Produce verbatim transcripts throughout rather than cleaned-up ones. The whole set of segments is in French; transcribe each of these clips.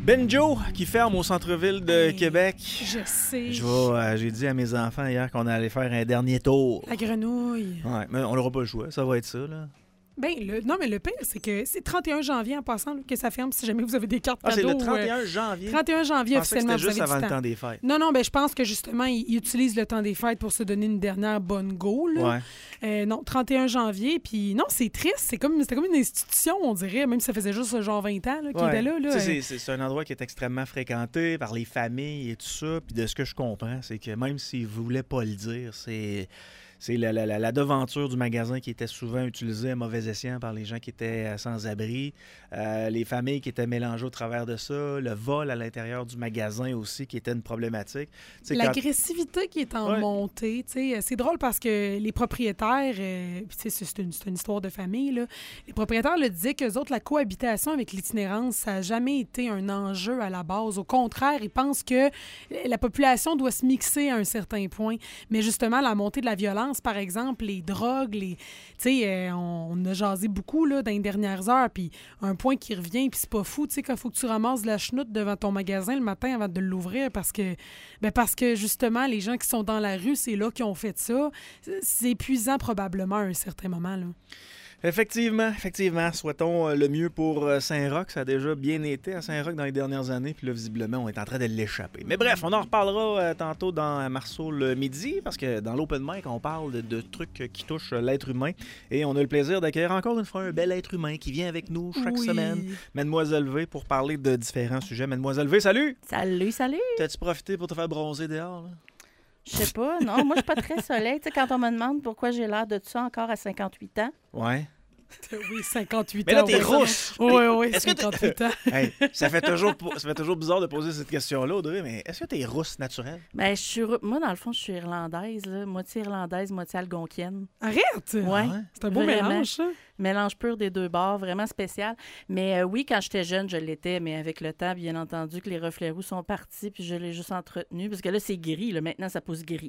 Benjo qui ferme au centre-ville de hey, Québec. Je sais. Je vais, euh, j'ai dit à mes enfants hier qu'on allait faire un dernier tour. La grenouille. Ouais, mais on n'aura pas le choix, ça va être ça, là. Ben, le, non, mais le pire, c'est que c'est trente et un janvier en passant là, que ça ferme si jamais vous avez des cartes Ah, c'est cadeaux. le trente et un euh, janvier? trente et un janvier, Je pensais que officiellement, c'était vous juste avez avant du le temps. temps des fêtes. Non, non, ben je pense que justement, ils, ils utilisent le temps des fêtes pour se donner une dernière bonne go. Là. Ouais. Euh, non, trente et un janvier, puis non, c'est triste. C'est comme, c'était comme une institution, on dirait, même si ça faisait juste genre vingt ans là, qu'il Ouais. était là. là Tu sais, euh, c'est, c'est, c'est un endroit qui est extrêmement fréquenté par les familles et tout ça. Puis de ce que je comprends, c'est que même s'ils ne voulaient pas le dire, c'est... C'est la, la, la, la devanture du magasin qui était souvent utilisée à mauvais escient par les gens qui étaient sans-abri, euh, les familles qui étaient mélangées au travers de ça, le vol à l'intérieur du magasin aussi qui était une problématique. T'sais, L'agressivité quand... qui est en ouais. montée, tu sais, c'est drôle parce que les propriétaires, euh, puis tu sais, c'est une, c'est une histoire de famille, là, les propriétaires le disaient qu'eux autres, la cohabitation avec l'itinérance, ça n'a jamais été un enjeu à la base. Au contraire, ils pensent que la population doit se mixer à un certain point. Mais justement, la montée de la violence, par exemple, les drogues, les, tu sais, euh, on, on a jasé beaucoup là, dans les dernières heures, puis un point qui revient, puis c'est pas fou, tu sais, quand il faut que tu ramasses de la chenoute devant ton magasin le matin avant de l'ouvrir parce que, ben parce que justement, les gens qui sont dans la rue, c'est là qui ont fait ça. C'est épuisant probablement à un certain moment, là. Effectivement, effectivement. Souhaitons le mieux pour Saint-Roch. Ça a déjà bien été à Saint-Roch dans les dernières années. Puis là, visiblement, on est en train de l'échapper. Mais bref, on en reparlera euh, tantôt dans Marceau le midi, parce que dans l'Open Mic, on parle de, de trucs qui touchent l'être humain. Et on a le plaisir d'accueillir encore une fois un bel être humain qui vient avec nous chaque Oui. semaine, Mademoiselle V, pour parler de différents sujets. Mademoiselle V, salut! Salut, salut! T'as-tu profité pour te faire bronzer dehors, là? Je sais pas, non, moi je suis pas très soleil. Tu sais, quand on me demande pourquoi j'ai l'air de ça encore à cinquante-huit ans. Ouais. Oui, cinquante-huit Mais là, ans. t'es oui. rousse! Oui, oui, Est-ce que t'es- cinquante-huit ans. Hey, ça, fait toujours, ça fait toujours bizarre de poser cette question-là, Audrey, mais est-ce que t'es rousse naturelle? Ben, je suis, ru- moi, dans le fond, je suis irlandaise, là, moitié irlandaise, moitié algonquienne. Arrête! Ouais. ouais? C'est un beau Vraiment. mélange, ça. Mélange pur des deux bords, vraiment spécial. Mais euh, oui, quand j'étais jeune, je l'étais, mais avec le temps, bien entendu, que les reflets roux sont partis, puis je l'ai juste entretenu, parce que là, c'est gris, là, maintenant, ça pousse gris.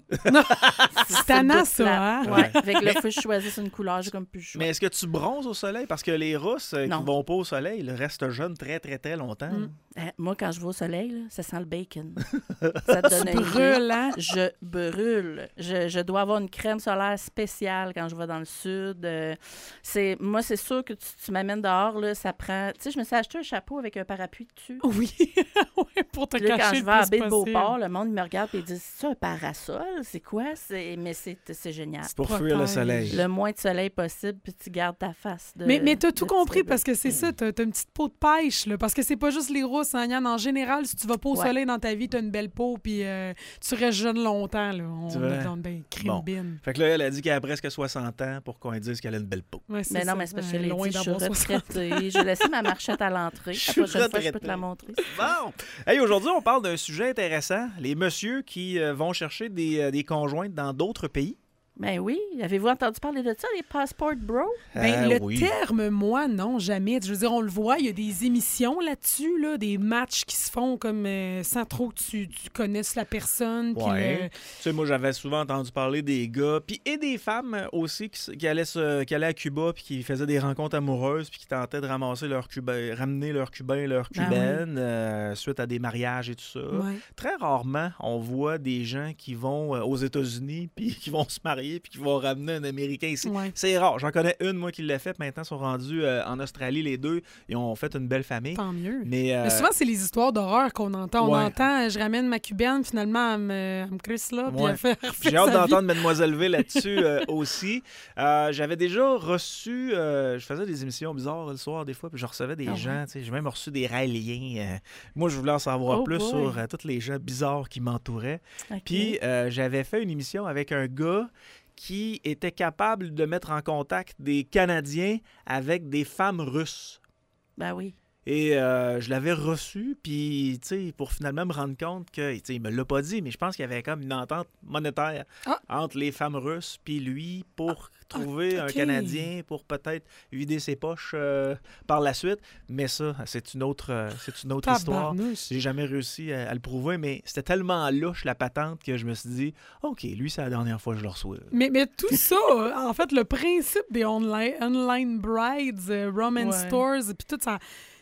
C'est tannant, ça, hein? Ouais. Avec le faut que je choisisse une couleur, j'ai comme plus le choix. Mais est-ce que tu bronzes au soleil? Parce que les rousses euh, qui Non. vont pas au soleil là, restent jeunes très, très, très longtemps. Mm. Euh, moi, quand je vais au soleil, là, ça sent le bacon. Ça te donne Tu une idée. brûles, hein? Je brûle. Je, je dois avoir une crème solaire spéciale quand je vais dans le sud. Euh, c'est, moi, c'est sûr que tu, tu m'amènes dehors, là, ça prend... Tu sais, je me suis acheté un chapeau avec un parapluie dessus. Oui, ouais, pour te Puis là, cacher quand je le vais à plus Baie de possible. Beauport, le monde il me regarde et dit « C'est ça un parasol? C'est quoi? » C'est... Mais c'est, c'est génial. C'est pour fuir le Protège. soleil. Le moins de soleil possible, puis tu gardes ta face de... Mais, mais t'as tout de compris petit parce que c'est ça, t'as, t'as une petite peau de pêche, là, parce que c'est pas juste les rousses, hein, Yann. En général, si tu vas pas au Ouais. soleil dans ta vie, t'as une belle peau, puis euh, tu restes jeune longtemps, là. On C'est vrai? est dans ben, crime Bon. bin. Fait que là, elle a dit qu'elle a presque soixante ans pour qu'on lui dise qu'elle a une belle peau. Ouais, c'est Mais non, ça. mais c'est parce que Ouais, je l'ai loin dit, je suis d'avoir soixante. retraitée. J'ai laissé ma marchette à l'entrée. Je La suis prochaine fois, je peux retraitée. te la montrer. Bon! Hey, aujourd'hui, on parle d'un sujet intéressant. Les messieurs qui euh, vont chercher des, euh, des conjointes dans d'autres pays. Ben oui. Avez-vous entendu parler de ça, les passport bros? Ben, Euh, le oui. terme, moi, non, jamais. Je veux dire, on le voit, il y a des émissions là-dessus, là, des matchs qui se font comme euh, sans trop que tu, tu connaisses la personne. puis Ouais. le- Tu sais, moi, j'avais souvent entendu parler des gars, puis et des femmes euh, aussi qui, s- qui, allaient, se- qui allaient à Cuba, puis qui faisaient des rencontres amoureuses, puis qui tentaient de ramasser leur cubain, ramener leur cubain, leur Ah cubaine, euh, suite à des mariages et tout ça. Ouais. Très rarement, on voit des gens qui vont euh, aux États-Unis, puis qui vont se marier, puis qui vont ramener un Américain ici. Ouais. C'est rare. J'en connais une, moi, qui l'a fait. Maintenant, ils sont rendus euh, en Australie, les deux. Ils ont fait une belle famille. Tant mieux. Mais, euh, Mais souvent, c'est les histoires d'horreur qu'on entend. On ouais. entend, euh, je ramène ma cubaine, finalement, elle me, elle me crisse là, puis Ouais. elle fait, elle fait j'ai hâte sa vie. d'entendre Mademoiselle V là-dessus euh, aussi. Euh, j'avais déjà reçu... euh, je faisais des émissions bizarres le soir, des fois, puis je recevais des Ah ouais. gens. tu sais, J'ai même reçu des raéliens. euh. moi, je voulais en savoir Oh plus boy. sur euh, tous les gens bizarres qui m'entouraient. OK. Puis, euh, j'avais fait une émission avec un gars qui était capable de mettre en contact des Canadiens avec des femmes russes. Ben oui. Et euh, je l'avais reçu, puis, tu sais, pour finalement me rendre compte que, tu sais, il me l'a pas dit, mais je pense qu'il y avait comme une entente monétaire Ah. entre les femmes russes puis lui pour trouver ok. un Canadien pour peut-être vider ses poches euh, par la suite. Mais ça, c'est une autre, euh, c'est une autre histoire. Tabarnouche. J'ai jamais réussi à, à le prouver, mais c'était tellement louche la patente que je me suis dit, OK, lui, c'est la dernière fois que je le reçois. Mais, mais tout ça, en fait, le principe des online, online brides, euh, romance Ouais. stores, puis tout ça,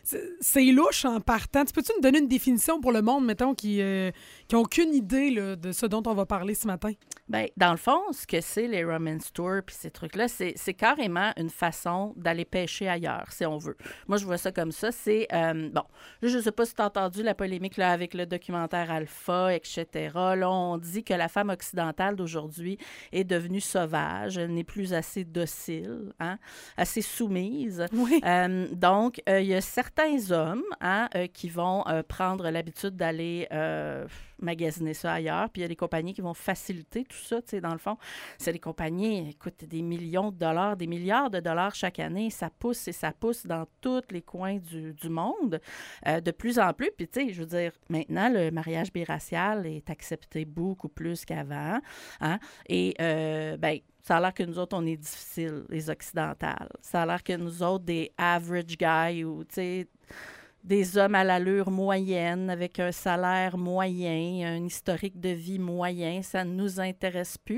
c'est louche en partant. Tu peux-tu nous donner une définition pour le monde, mettons, qui euh, qui ont aucune idée là, de ce dont on va parler ce matin? Bien, dans le fond, ce que c'est les romance tours puis ces trucs-là, c'est, c'est carrément une façon d'aller pêcher ailleurs, si on veut. Moi, je vois ça comme ça. C'est, euh, bon, je ne sais pas si tu as entendu la polémique là, avec le documentaire Alpha, et cetera. Là, on dit que la femme occidentale d'aujourd'hui est devenue sauvage. Elle n'est plus assez docile, hein, assez soumise. Oui. Euh, donc, il euh, y a certains hommes hein, euh, qui vont euh, prendre l'habitude d'aller euh, magasiner ça ailleurs, puis il y a des compagnies qui vont faciliter tout ça, tu sais, dans le fond. C'est des compagnies, écoute, des millions de dollars, des milliards de dollars chaque année, ça pousse et ça pousse dans tous les coins du, du monde, euh, de plus en plus. Puis, tu sais, je veux dire, maintenant, le mariage biracial est accepté beaucoup plus qu'avant, hein, et, euh, ben ça a l'air que nous autres, on est difficiles, les occidentales. Ça a l'air que nous autres, des average guys ou, tu sais, des hommes à l'allure moyenne, avec un salaire moyen, un historique de vie moyen, ça ne nous intéresse plus.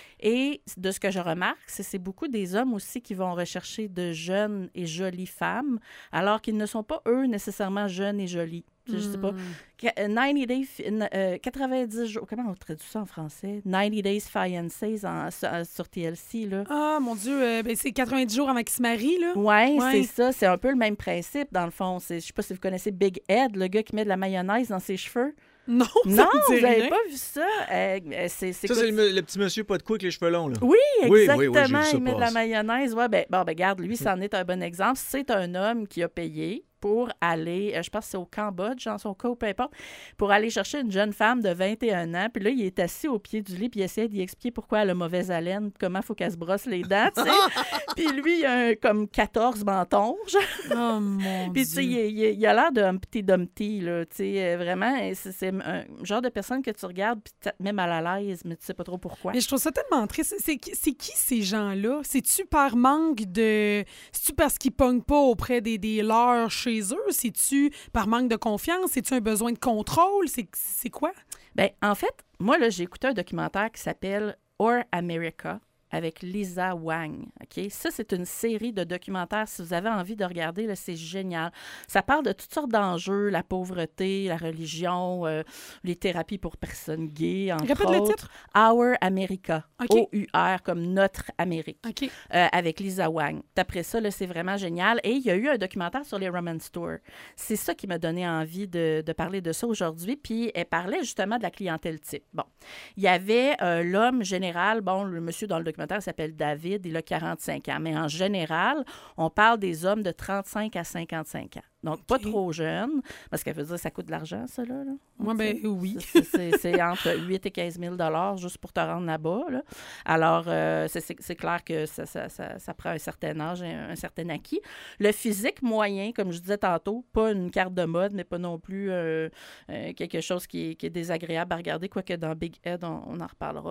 Et de ce que je remarque, c'est, c'est beaucoup des hommes aussi qui vont rechercher de jeunes et jolies femmes, alors qu'ils ne sont pas, eux, nécessairement jeunes et jolis. Je ne sais pas. quatre-vingt-dix days, euh, quatre-vingt-dix jours, comment on traduit ça en français? quatre-vingt-dix Days Fiancés en, sur, sur T L C, là. Ah, mon Dieu, euh, ben, c'est quatre-vingt-dix jours avant qu'ils se marient, là. Oui, ouais. c'est ça. C'est un peu le même principe, dans le fond. C'est, je ne sais pas si vous connaissez Big Ed, le gars qui met de la mayonnaise dans ses cheveux. Non, non, vous n'avez pas vu ça. Euh, c'est, c'est ça, quoi... c'est le, le petit monsieur pas de coups avec les cheveux longs, là. Oui, exactement. Oui, oui, oui, il met de la mayonnaise. Ouais, ben, bon, ben, regarde, lui, c'en est un bon exemple. C'est un homme qui a payé pour aller, euh, je pense que c'est au Cambodge, dans son cas, ou peu importe, pour aller chercher une jeune femme de vingt et un ans. Puis là, il est assis au pied du lit, puis il essaie d'y expliquer pourquoi elle a mauvaise haleine, comment il faut qu'elle se brosse les dents, tu sais. Puis lui, il a un, comme quatorze mentons, genre. Oh, mon Puis, tu sais, il, il, il a l'air d'un petit Dumpty, là, tu sais, vraiment. C'est, c'est un genre de personne que tu regardes, puis ça te met mal à l'aise, mais tu sais pas trop pourquoi. Mais je trouve ça tellement triste. C'est, c'est, c'est qui ces gens-là? C'est-tu par manque de... C'est-tu parce qu'ils pognent pas auprès des, des leurs chez eux? C'est-tu par manque de confiance? C'est-tu un besoin de contrôle? C'est, c'est quoi? Bien, en fait, moi, là, j'ai écouté un documentaire qui s'appelle Or America avec Lisa Wang. OK? Ça, c'est une série de documentaires. Si vous avez envie de regarder, là, c'est génial. Ça parle de toutes sortes d'enjeux, la pauvreté, la religion, euh, les thérapies pour personnes gays, entre Répète autres. le titre. Our America. Okay. O U R, comme notre Amérique. OK. Euh, avec Lisa Wang. Après ça, là, c'est vraiment génial. Et il y a eu un documentaire sur les romance tours. C'est ça qui m'a donné envie de, de parler de ça aujourd'hui. Puis, elle parlait justement de la clientèle type. Bon. Il y avait euh, l'homme général, bon, le monsieur dans le documentaire, il s'appelle David, il a quarante-cinq ans. Mais en général, on parle des hommes de trente-cinq à cinquante-cinq ans. Donc, pas okay. trop jeune, parce qu'elle veut dire que ça coûte de l'argent, ça, là. là. Moi, ben oui. C'est, c'est, c'est entre huit et quinze mille dollars juste pour te rendre là-bas. Là. Alors, euh, c'est, c'est, c'est clair que ça, ça, ça, ça prend un certain âge et un, un certain acquis. Le physique moyen, comme je disais tantôt, pas une carte de mode, mais pas non plus euh, euh, quelque chose qui est, qui est désagréable à regarder, quoique dans Big Ed, on, on en reparlera.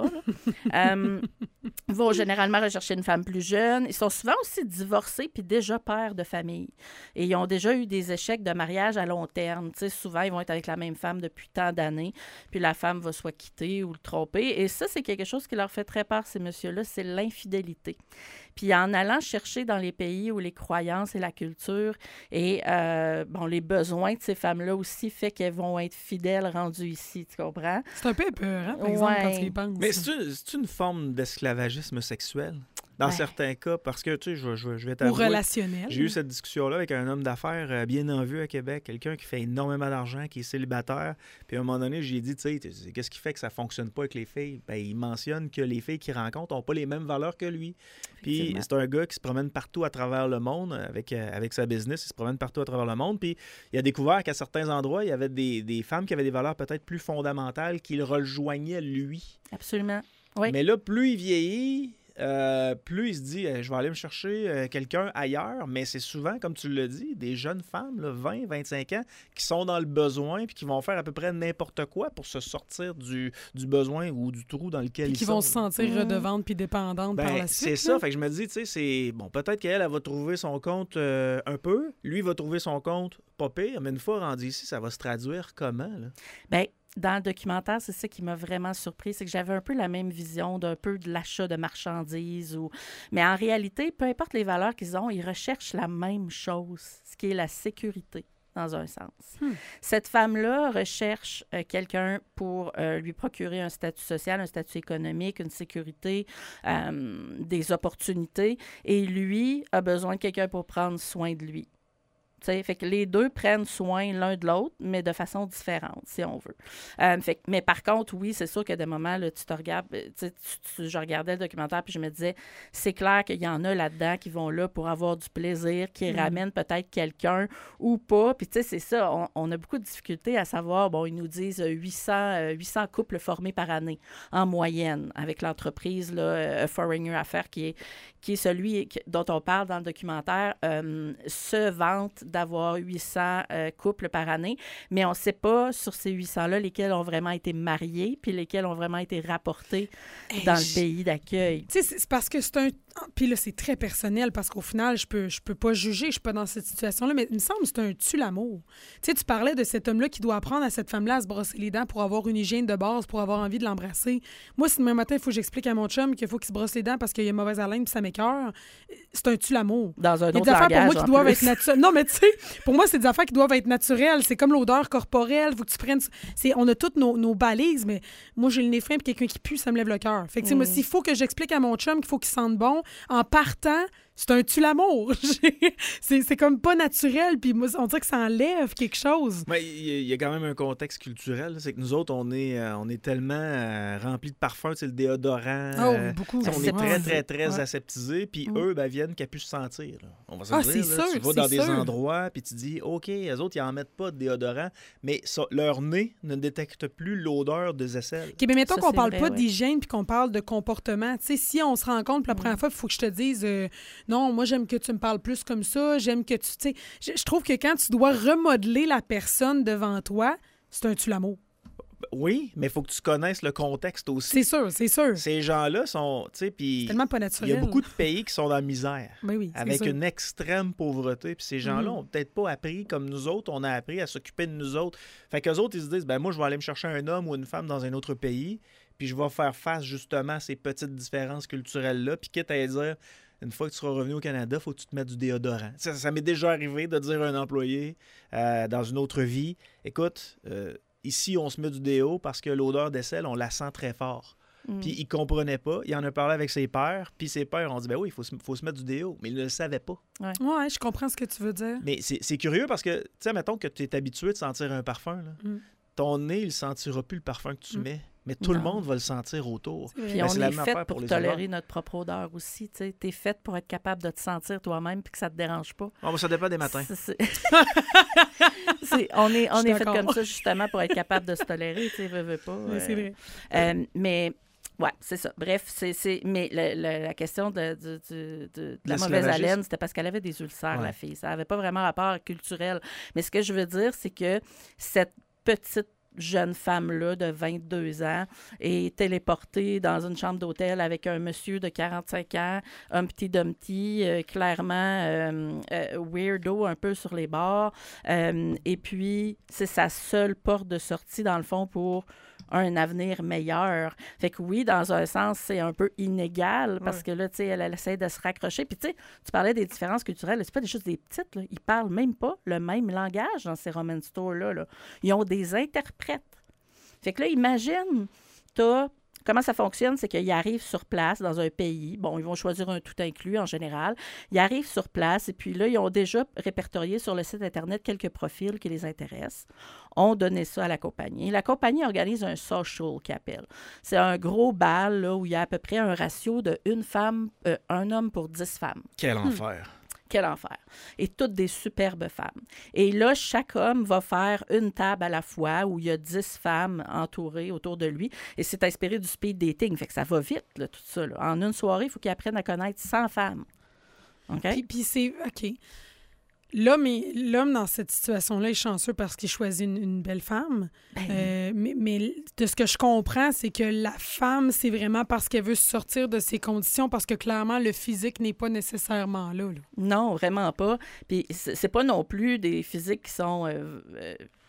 euh, ils vont généralement rechercher une femme plus jeune. Ils sont souvent aussi divorcés puis déjà pères de famille. Et ils ont déjà eu des des échecs de mariage à long terme. Tu sais, souvent, ils vont être avec la même femme depuis tant d'années, puis la femme va soit quitter ou le tromper. Et ça, c'est quelque chose qui leur fait très peur, ces messieurs-là, c'est l'infidélité. Puis en allant chercher dans les pays où les croyances et la culture et euh, bon, les besoins de ces femmes-là aussi fait qu'elles vont être fidèles rendues ici, tu comprends? C'est un peu peur, hein, par exemple, ouais. quand tu y penses. Mais c'est-tu, c'est-tu une forme d'esclavagisme sexuel? Dans ouais. certains cas, parce que, tu sais, je, je, je vais t'avouer... Ou relationnel. J'ai eu cette discussion-là avec un homme d'affaires euh, bien en vue à Québec, quelqu'un qui fait énormément d'argent, qui est célibataire. Puis à un moment donné, j'ai dit, tu sais, qu'est-ce qui fait que ça fonctionne pas avec les filles? Ben, il mentionne que les filles qu'il rencontre n'ont pas les mêmes valeurs que lui. Puis c'est un gars qui se promène partout à travers le monde avec, euh, avec sa business. Il se promène partout à travers le monde. Puis il a découvert qu'à certains endroits, il y avait des, des femmes qui avaient des valeurs peut-être plus fondamentales qui le rejoignaient lui. Absolument. Oui. Mais là, plus il vieillit... Euh, plus il se dit, euh, je vais aller me chercher euh, quelqu'un ailleurs, mais c'est souvent, comme tu l'as dit, des jeunes femmes, là, vingt, vingt-cinq ans, qui sont dans le besoin puis qui vont faire à peu près n'importe quoi pour se sortir du, du besoin ou du trou dans lequel puis ils qui sont. Qui vont se sentir mmh. redevantes puis dépendantes ben, par la suite. C'est ça, là. Fait que je me dis, tu sais, c'est... Bon, peut-être qu'elle, elle va trouver son compte euh, un peu, lui va trouver son compte pas pire, mais une fois rendu ici, ça va se traduire comment, là? Bien, dans le documentaire, c'est ça qui m'a vraiment surpris, c'est que j'avais un peu la même vision d'un peu de l'achat de marchandises. Ou... Mais en réalité, peu importe les valeurs qu'ils ont, ils recherchent la même chose, ce qui est la sécurité, dans un sens. Hmm. Cette femme-là recherche euh, quelqu'un pour euh, lui procurer un statut social, un statut économique, une sécurité, euh, des opportunités, et lui a besoin de quelqu'un pour prendre soin de lui. T'sais, fait que les deux prennent soin l'un de l'autre, mais de façon différente, si on veut. Euh, fait, mais par contre, oui, c'est sûr que des moments, là, tu te regardes, tu, tu, je regardais le documentaire, puis je me disais, c'est clair qu'il y en a là-dedans qui vont là pour avoir du plaisir, qui mmh. ramènent peut-être quelqu'un ou pas. Puis tu sais, c'est ça, on, on a beaucoup de difficultés à savoir, bon, ils nous disent huit cents couples formés par année, en moyenne, avec l'entreprise, là, A Foreigner Affaires, qui est, qui est celui dont on parle dans le documentaire, euh, se vante d'avoir huit cents euh, couples par année, mais on ne sait pas sur ces huit cents-là lesquels ont vraiment été mariés puis lesquels ont vraiment été rapportés hey, dans le pays d'accueil. Tu sais, c'est parce que c'est un... Puis là, c'est très personnel parce qu'au final, je peux, je peux pas juger, je suis pas dans cette situation-là, mais il me semble que c'est un tue-l'amour. Tu sais, tu parlais de cet homme-là qui doit apprendre à cette femme-là à se brosser les dents pour avoir une hygiène de base, pour avoir envie de l'embrasser. Moi, si demain matin, il faut que j'explique à mon chum qu'il faut qu'il se brosse les dents parce qu'il a mauvaise haleine puis ça m'écoeure, c'est un tue-l'amour. Dans un autre des affaires langage, pour moi qui doivent être naturelles. Non, mais tu sais, pour moi, c'est des affaires qui doivent être naturelles. C'est comme l'odeur corporelle, faut que tu prennes... C'est... On a toutes nos, nos balises, mais moi, j'ai le nez fin puis quelqu'un qui pue, ça me lève le cœur. Fait que, tu sais, mm. moi, s'il faut que j'explique à mon chum qu'il faut qu'il sente bon, en partant, c'est un tue-l'amour. c'est, c'est comme pas naturel, puis moi, on dirait que ça enlève quelque chose. Il y, y a quand même un contexte culturel. Là. C'est que nous autres, on est, euh, on est tellement euh, remplis de parfums, c'est le déodorant. Oh, euh, beaucoup. On est très, très, très ouais. aseptisés, puis mm. eux, ben, viennent qu'à pu se sentir. Là. On va se ah, dire. C'est là, sûr, tu vas c'est dans sûr. des endroits, puis tu dis, OK, les autres, ils en mettent pas de déodorant, mais ça, leur nez ne détecte plus l'odeur des aisselles. OK, mais mettons ça, qu'on parle vrai, pas ouais. d'hygiène puis qu'on parle de comportement. Tu sais, si on se rencontre pour la première mm. fois, il faut que je te dise, euh, non, moi, j'aime que tu me parles plus comme ça, j'aime que tu... Tu sais, je, je trouve que quand tu dois remodeler la personne devant toi, c'est un tue-l'amour. Oui, mais il faut que tu connaisses le contexte aussi. C'est sûr, c'est sûr. Ces gens-là sont, tu sais, puis... C'est tellement pas naturel. Il y a beaucoup de pays qui sont dans la misère. Ben oui, avec sûr. Une extrême pauvreté. Puis ces gens-là mm-hmm. ont peut-être pas appris comme nous autres, on a appris à s'occuper de nous autres. Fait qu'eux autres, ils se disent, ben moi, je vais aller me chercher un homme ou une femme dans un autre pays, puis je vais faire face justement à ces petites différences culturelles-là, puis quitte à dire... Une fois que tu seras revenu au Canada, il faut que tu te mettes du déodorant. Ça, ça m'est déjà arrivé de dire à un employé euh, dans une autre vie, écoute, euh, ici, on se met du déo parce que l'odeur d'aisselle, on la sent très fort. Mm. Puis il ne comprenait pas. Il en a parlé avec ses pères. Puis ses pères ont dit, ben oui, il faut, faut se mettre du déo. Mais il ne le savait pas. Ouais. ouais, je comprends ce que tu veux dire. Mais c'est, c'est curieux parce que, tu sais, mettons que tu es habitué de sentir un parfum. Là. Mm. Ton nez, il ne sentira plus le parfum que tu mm. mets. Mais tout non. le monde va le sentir autour. Puis on est fait pour, pour tolérer odeurs. Notre propre odeur aussi. Tu es fait pour être capable de te sentir toi-même puis que ça ne te dérange pas. Oh, ben ça dépend des matins. C'est, c'est... c'est, on est, on est fait comme ça justement pour être capable de se tolérer. Tu sais, veux, veux pas. Oui, euh, c'est vrai. Euh, mais... Oui, c'est ça. Bref, c'est, c'est... mais le, le, la question de, de, de, de la mauvaise haleine, c'était parce qu'elle avait des ulcères, ouais. la fille. Ça n'avait pas vraiment rapport culturel. Mais ce que je veux dire, c'est que cette petite jeune femme-là de vingt-deux ans est téléportée dans une chambre d'hôtel avec un monsieur de quarante-cinq ans, un petit dumpty, euh, clairement euh, euh, weirdo un peu sur les bords. Euh, et puis, c'est sa seule porte de sortie, dans le fond, pour un avenir meilleur. Fait que oui, dans un sens, c'est un peu inégal parce ouais. que là, tu sais, elle, elle essaie de se raccrocher. Puis tu sais, tu parlais des différences culturelles. C'est pas des choses des petites, là. Ils parlent même pas le même langage dans ces Roman Stores-là. Là. Ils ont des interprètes. Fait que là, imagine, t'as... Comment ça fonctionne, c'est qu'ils arrivent sur place dans un pays. Bon, ils vont choisir un tout inclus en général. Ils arrivent sur place et puis là, ils ont déjà répertorié sur le site Internet quelques profils qui les intéressent. On donnait ça à la compagnie. La compagnie organise un social qu'ils appellent. C'est un gros bal là, où il y a à peu près un ratio de une femme, euh, un homme pour dix femmes. Quel hmm. enfer! Quel enfer. Et toutes des superbes femmes. Et là, chaque homme va faire une table à la fois où il y a dix femmes entourées autour de lui. Et c'est inspiré du speed dating. Fait que ça va vite, là, tout ça. Là. En une soirée, il faut qu'il apprenne à connaître cent femmes. OK? Puis, puis c'est... OK. L'homme, est, l'homme, dans cette situation-là, est chanceux parce qu'il choisit une, une belle femme. Ben... Euh, mais, mais de ce que je comprends, c'est que la femme, c'est vraiment parce qu'elle veut sortir de ses conditions, parce que clairement, le physique n'est pas nécessairement là. là. Non, vraiment pas. Puis c'est, c'est pas non plus des physiques qui sont... Euh, euh,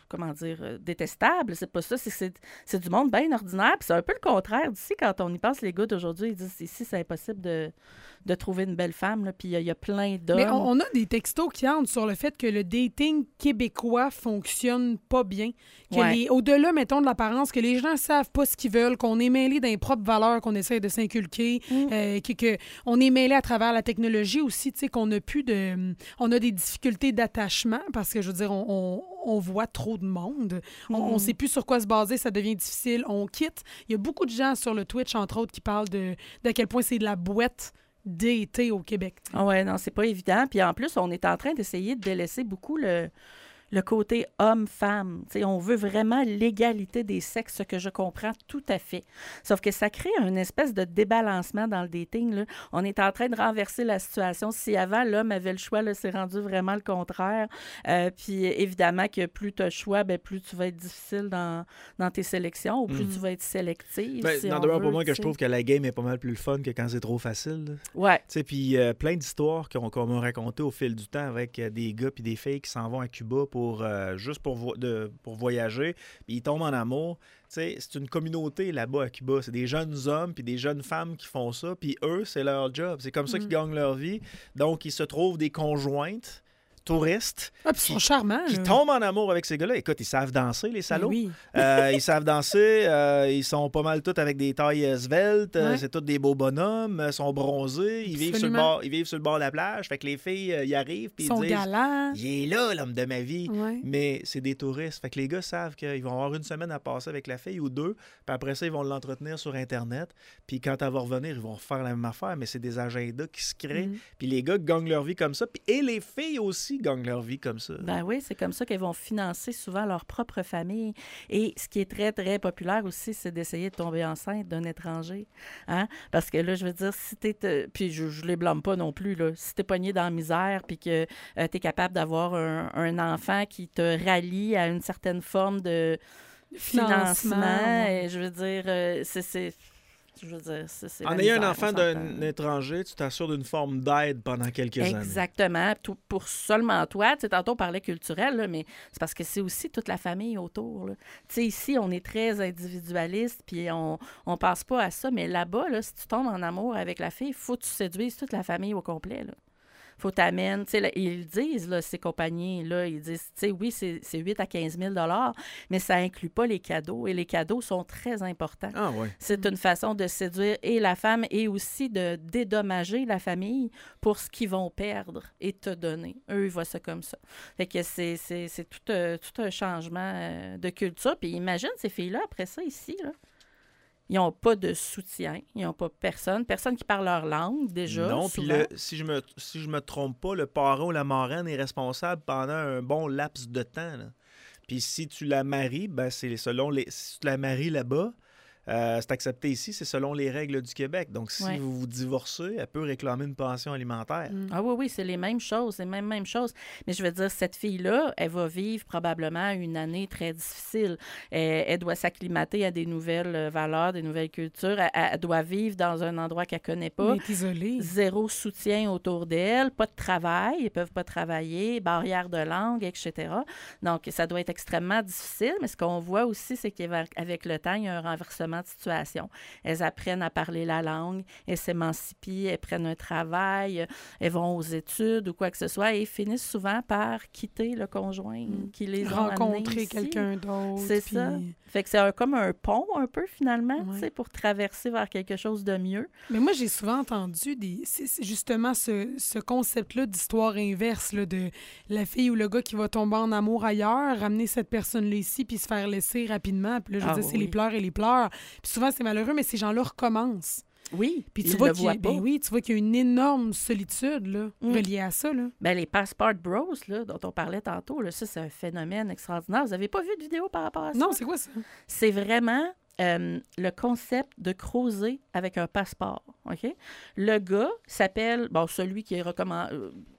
comment dire, euh, détestable. C'est pas ça. C'est, c'est, c'est du monde bien ordinaire. Puis c'est un peu le contraire d'ici. Quand on y pense, les gars d'aujourd'hui, ils disent ici, c'est impossible de, de trouver une belle femme. Là. Puis il y, y a plein d'hommes. Mais on, on a des textos qui entrent sur le fait que le dating québécois fonctionne pas bien. Que Ouais. les, au-delà, mettons, de l'apparence, que les gens savent pas ce qu'ils veulent, qu'on est mêlé dans les propres valeurs qu'on essaie de s'inculquer, Mm. euh, que, que on est mêlé à travers la technologie aussi, tu sais, qu'on a plus de... On a des difficultés d'attachement parce que, je veux dire, on, on, on voit trop de monde. On, Mm. on sait plus sur quoi se baser, ça devient difficile. On quitte. Il y a beaucoup de gens sur le Twitch, entre autres, qui parlent de, d'à quel point c'est de la boîte d'été au Québec. tu sais. Ah ouais, non, c'est pas évident. Puis en plus, on est en train d'essayer de délaisser beaucoup le, le côté homme-femme. Tu sais, on veut vraiment l'égalité des sexes, ce que je comprends tout à fait. Sauf que ça crée une espèce de débalancement dans le dating. Là. On est en train de renverser la situation. Si avant, l'homme avait le choix, là, c'est rendu vraiment le contraire. Euh, puis évidemment que plus tu as le choix, ben, plus tu vas être difficile dans, dans tes sélections ou plus Mm. tu vas être sélective. Ben, si n'en on demeure veut, pas moins que tu je sais. trouve que la game est pas mal plus fun que quand c'est trop facile. là. Ouais. Tu sais, puis euh, plein d'histoires qu'on, qu'on m'a racontées au fil du temps avec euh, des gars puis des filles qui s'en vont à Cuba pour euh, juste pour, vo- de, pour voyager, puis ils tombent en amour. Tu sais, c'est une communauté là-bas à Cuba. C'est des jeunes hommes puis des jeunes femmes qui font ça, puis eux, c'est leur job. C'est comme ça Mm. qu'ils gagnent leur vie. Donc, ils se trouvent des conjointes touristes Ah, puis ils sont charmants. qui là. tombent en amour avec ces gars-là. Écoute, ils savent danser, les Ben salauds. oui. Euh, ils savent danser, euh, ils sont pas mal tous avec des tailles euh, sveltes, euh, Ouais. c'est tous des beaux bonhommes, euh, sont bronzés, ils vivent, sur le Absolument. bord, ils vivent sur le bord de la plage, fait que les filles euh, y arrivent puis Ils ils sont disent galants. il est là l'homme de ma vie. Ouais. Mais c'est des touristes, fait que les gars savent qu'ils vont avoir une semaine à passer avec la fille ou deux, puis après ça ils vont l'entretenir sur internet, puis quand elle va revenir, ils vont refaire la même affaire, mais c'est des agendas qui se créent, Mm. puis les gars gagnent leur vie comme ça, puis et les filles aussi gagnent leur vie comme ça. Ben oui, c'est comme ça qu'elles vont financer souvent leur propre famille. Et ce qui est très, très populaire aussi, c'est d'essayer de tomber enceinte d'un étranger. Hein? Parce que là, je veux dire, si t'es... euh, puis je, je les blâme pas non plus, là. Si t'es pogné dans la misère puis que euh, t'es capable d'avoir un, un enfant qui te rallie à une certaine forme de financement, Financement, ouais. et je veux dire, euh, c'est... c'est je veux dire, c'est, c'est En la ayant un misère, enfant on d'un s'entend. étranger, tu t'assures d'une forme d'aide pendant quelques années. Exactement. Tout pour seulement toi. Tu sais, tantôt, on parlait culturel, là, mais c'est parce que c'est aussi toute la famille autour. là. Tu sais, ici, on est très individualiste, puis on ne pense pas à ça. Mais là-bas, là, si tu tombes en amour avec la fille, il faut que tu séduises toute la famille au complet. Là. Faut t'amener, tu sais, là, ils le disent, là, ces compagnies-là, ils disent, tu sais, oui, c'est, c'est huit à quinze mille dollars, mais ça inclut pas les cadeaux, et les cadeaux sont très importants. Ah ouais. C'est une façon de séduire et la femme et aussi de dédommager la famille pour ce qu'ils vont perdre et te donner. Eux, ils voient ça comme ça. Fait que c'est, c'est, c'est tout, un, tout un changement euh, de culture. Puis imagine ces filles-là, après ça, ici, là. Ils n'ont pas de soutien, ils n'ont pas personne, personne qui parle leur langue, déjà, Non, puis souvent. le- si je me si je me trompe pas, le parrain ou la marraine est responsable pendant un bon laps de temps. là. Puis si tu la maries, ben c'est selon les si tu la maries là-bas, euh, c'est accepté ici, c'est selon les règles du Québec. Donc si Ouais. vous vous divorcez, elle peut réclamer une pension alimentaire. Mm. Ah oui, oui, c'est les mêmes choses, c'est même même chose. Mais je veux dire, cette fille-là, elle va vivre probablement une année très difficile. Elle, elle doit s'acclimater à des nouvelles euh, valeurs, des nouvelles cultures. Elle, elle doit vivre dans un endroit qu'elle connaît pas. On est isolé. Zéro soutien autour d'elle, pas de travail, ils peuvent pas travailler, barrière de langue, et cetera. Donc, ça doit être extrêmement difficile, mais ce qu'on voit aussi, c'est qu'avec le temps, il y a un renversement de situation. Elles apprennent à parler la langue, elles s'émancipent, elles prennent un travail, elles vont aux études ou quoi que ce soit et finissent souvent par quitter le conjoint Mm. qui les ont amenés Rencontrer ici. quelqu'un d'autre. C'est puis- ça. Fait que c'est un- comme un pont un peu finalement, Ouais. tu sais, pour traverser vers quelque chose de mieux. Mais moi, j'ai souvent entendu des, c'est c'est justement ce, ce concept-là d'histoire inverse, là, de la fille ou le gars qui va tomber en amour ailleurs, ramener cette personne-là ici, puis se faire laisser rapidement. Puis là, je veux Ah dire, c'est oui. les pleurs et les pleurs. Puis souvent, c'est malheureux, mais ces gens-là recommencent. Oui, Puis tu ils vois le qu'il y a- voient pas. ben oui, tu vois qu'il y a une énorme solitude là, Mm. reliée à ça. Là. Ben, les Passport Bros, là, dont on parlait tantôt, là, ça, c'est un phénomène extraordinaire. Vous n'avez pas vu de vidéo par rapport à ça? Non, c'est quoi ça? C'est vraiment euh, le concept de creuser avec un passeport. OK? Le gars s'appelle, bon, celui qui est recommandé.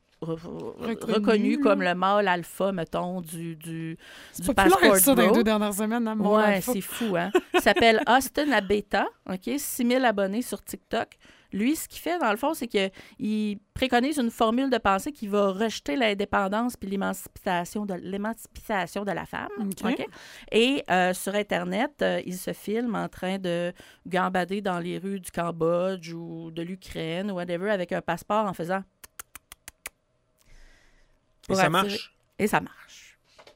Reconnu, reconnu là. comme le mâle alpha, mettons, du, du, C'est du populaire Passport ça dans les Bro. deux dernières semaines. Hein, mon Ouais, alpha. c'est fou, hein? Il s'appelle Austin Abeta, OK? six mille abonnés sur TikTok. Lui, ce qu'il fait, dans le fond, c'est qu'il préconise une formule de pensée qui va rejeter l'indépendance puis l'émancipation de, l'émancipation de la femme. OK. OK? Et euh, sur Internet, euh, il se filme en train de gambader dans les rues du Cambodge ou de l'Ukraine ou whatever avec un passeport en faisant... Et ça marche. Et ça marche.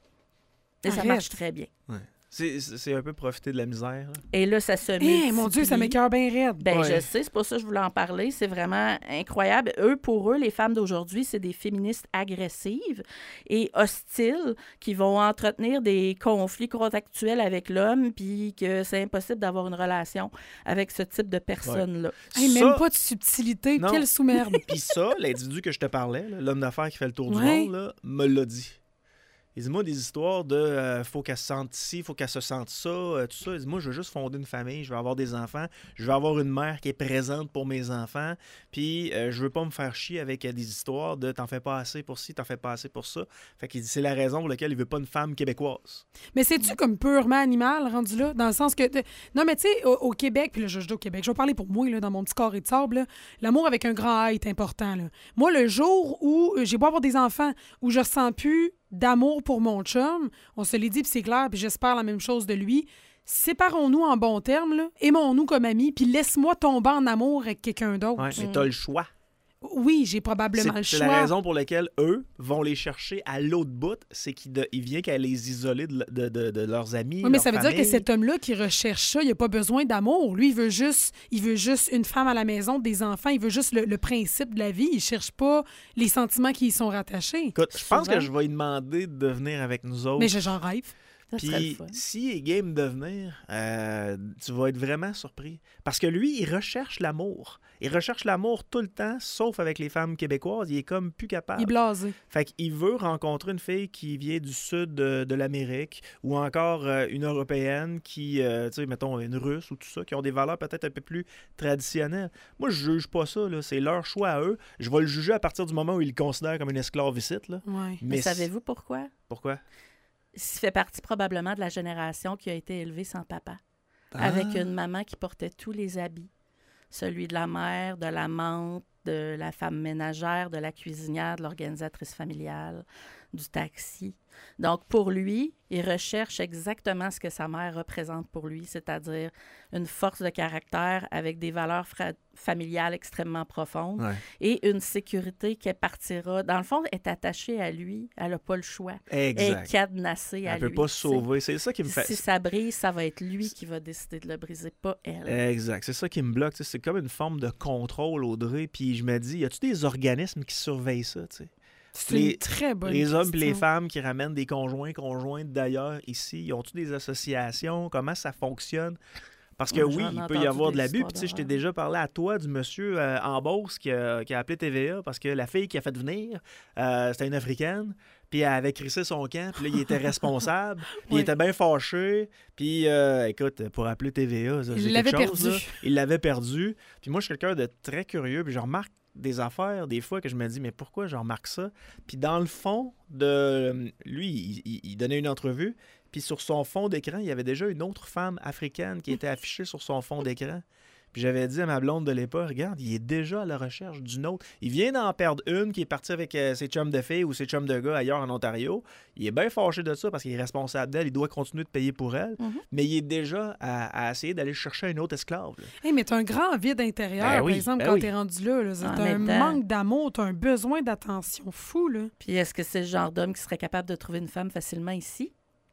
Et ça Arrête. marche très bien. Ouais. C'est, c'est un peu profiter de la misère. Là. Et là, ça se Eh, multiplie. mon Dieu, ça m'écoeure bien raide. Ben, Ouais. je sais, c'est pour ça que je voulais en parler. C'est vraiment incroyable. Eux, pour eux, les femmes d'aujourd'hui, c'est des féministes agressives et hostiles qui vont entretenir des conflits contractuels avec l'homme, puis que c'est impossible d'avoir une relation avec ce type de personne-là. Hey, Ça- même pas de subtilité. Non. Quelle sous-merde. Puis ça, l'individu que je te parlais, là, l'homme d'affaires qui fait le tour du Ouais. monde, là, me l'a dit. Il dit, moi, des histoires de euh, faut qu'elle se sente ci, faut qu'elle se sente ça, euh, tout ça. Il dit, moi, je veux juste fonder une famille, je veux avoir des enfants, je veux avoir une mère qui est présente pour mes enfants, puis euh, je veux pas me faire chier avec euh, des histoires de t'en fais pas assez pour ci, t'en fais pas assez pour ça. Fait qu'il dit, c'est la raison pour laquelle il veut pas une femme québécoise. Mais c'est-tu comme purement animal, rendu là? Dans le sens que... de- Non, mais tu sais, au, au Québec, puis là, je, je dis au Québec, je vais parler pour moi, là, dans mon petit carré de sable, là, l'amour avec un grand A est important. Là. Moi, le jour où euh, j'ai beau avoir des enfants, où je ressens plus d'amour pour mon chum, on se l'est dit, puis c'est clair, puis j'espère la même chose de lui, séparons-nous en bons termes, là, aimons-nous comme amis, puis laisse-moi tomber en amour avec quelqu'un d'autre. Ouais, mais t'as le choix. Oui, j'ai probablement C'est, le c'est choix. la raison pour laquelle eux vont les chercher à l'autre bout, c'est qu'il de- il vient qu'à les isoler de, de- de- de leurs amis. Oui, mais leur ça veut dire que famille. cet homme-là qui recherche ça, il n'a pas besoin d'amour. Lui, il veut juste il veut juste une femme à la maison, des enfants. Il veut juste le, le principe de la vie. Il ne cherche pas les sentiments qui y sont rattachés. Écoute, je pense Souvent. que je vais lui demander de venir avec nous autres. Mais je- j'en rêve. Ça serait le Puis, fun. s'il est game de venir, euh, tu vas être vraiment surpris. Parce que lui, il recherche l'amour. Il recherche l'amour tout le temps, sauf avec les femmes québécoises. Il est comme plus capable. Il est blasé. Fait qu'il veut rencontrer une fille qui vient du sud de, de l'Amérique ou encore euh, une Européenne qui, euh, tu sais, mettons, une Russe ou tout ça, qui ont des valeurs peut-être un peu plus traditionnelles. Moi, je juge pas ça, là. C'est leur choix à eux. Je vais le juger à partir du moment où ils le considèrent comme une esclave ici, là. Ouais. Mais Mais savez-vous pourquoi? Pourquoi? Il fait partie probablement de la génération qui a été élevée sans papa, avec Ah. une maman qui portait tous les habits. Celui de la mère, de l'amante, de la femme ménagère, de la cuisinière, de l'organisatrice familiale, du taxi. Donc, pour lui, il recherche exactement ce que sa mère représente pour lui, c'est-à-dire une force de caractère avec des valeurs fra- familiales extrêmement profondes Ouais. et une sécurité qui partira, dans le fond, est attachée à lui. Elle n'a pas le choix. Elle est Exact. cadenassée à Elle peut lui. pas se tu sais. sauver. C'est ça qui me fait... Si ça brise, ça va être lui qui va décider de le briser, pas elle. Exact. C'est ça qui me bloque. tu sais. C'est comme une forme de contrôle, Audrey. Puis je me dis, y a-tu des organismes qui surveillent ça? tu sais? C'est Les- une très bonne Les hommes et les question. femmes qui ramènent des conjoints, conjointes d'ailleurs ici, ils ont-tu des associations? Comment ça fonctionne? Parce que Ouais, oui, j'en ai il peut entendu y avoir de des l'abus. histoires Puis tu sais, je t'ai d'horreur. déjà parlé à toi du monsieur euh, en Beauce qui a, qui a appelé T V A parce que la fille qui a fait venir, euh, c'était une Africaine. Puis elle avait crissé son camp. Puis là, il était responsable. Puis il Ouais. était bien fâché. Puis euh, écoute, pour appeler T V A, ça, Il c'est l'avait quelque chose, perdu. là. Il l'avait perdu. Puis moi, je suis quelqu'un de très curieux. Puis je remarque des affaires, des fois, que je me dis, mais pourquoi je remarque ça? Puis dans le fond, de lui, il, il- il donnait une entrevue. Puis sur son fond d'écran, il y avait déjà une autre femme africaine qui était affichée sur son fond d'écran. Puis j'avais dit à ma blonde de l'époque, regarde, il est déjà à la recherche d'une autre. Il vient d'en perdre une qui est partie avec euh, ses chums de filles ou ses chums de gars ailleurs en Ontario. Il est bien fâché de ça parce qu'il est responsable d'elle. Il doit continuer de payer pour elle. Mhm. Mais il est déjà à, à essayer d'aller chercher une autre esclave. là. Hey, mais t'as un grand vide intérieur, Ben oui, par exemple, ben quand oui. t'es rendu là. là. En T'as un même temps- manque d'amour, t'as un besoin d'attention fou, là. Puis est-ce que c'est le genre d'homme qui serait capable de trouver une femme facilement ici?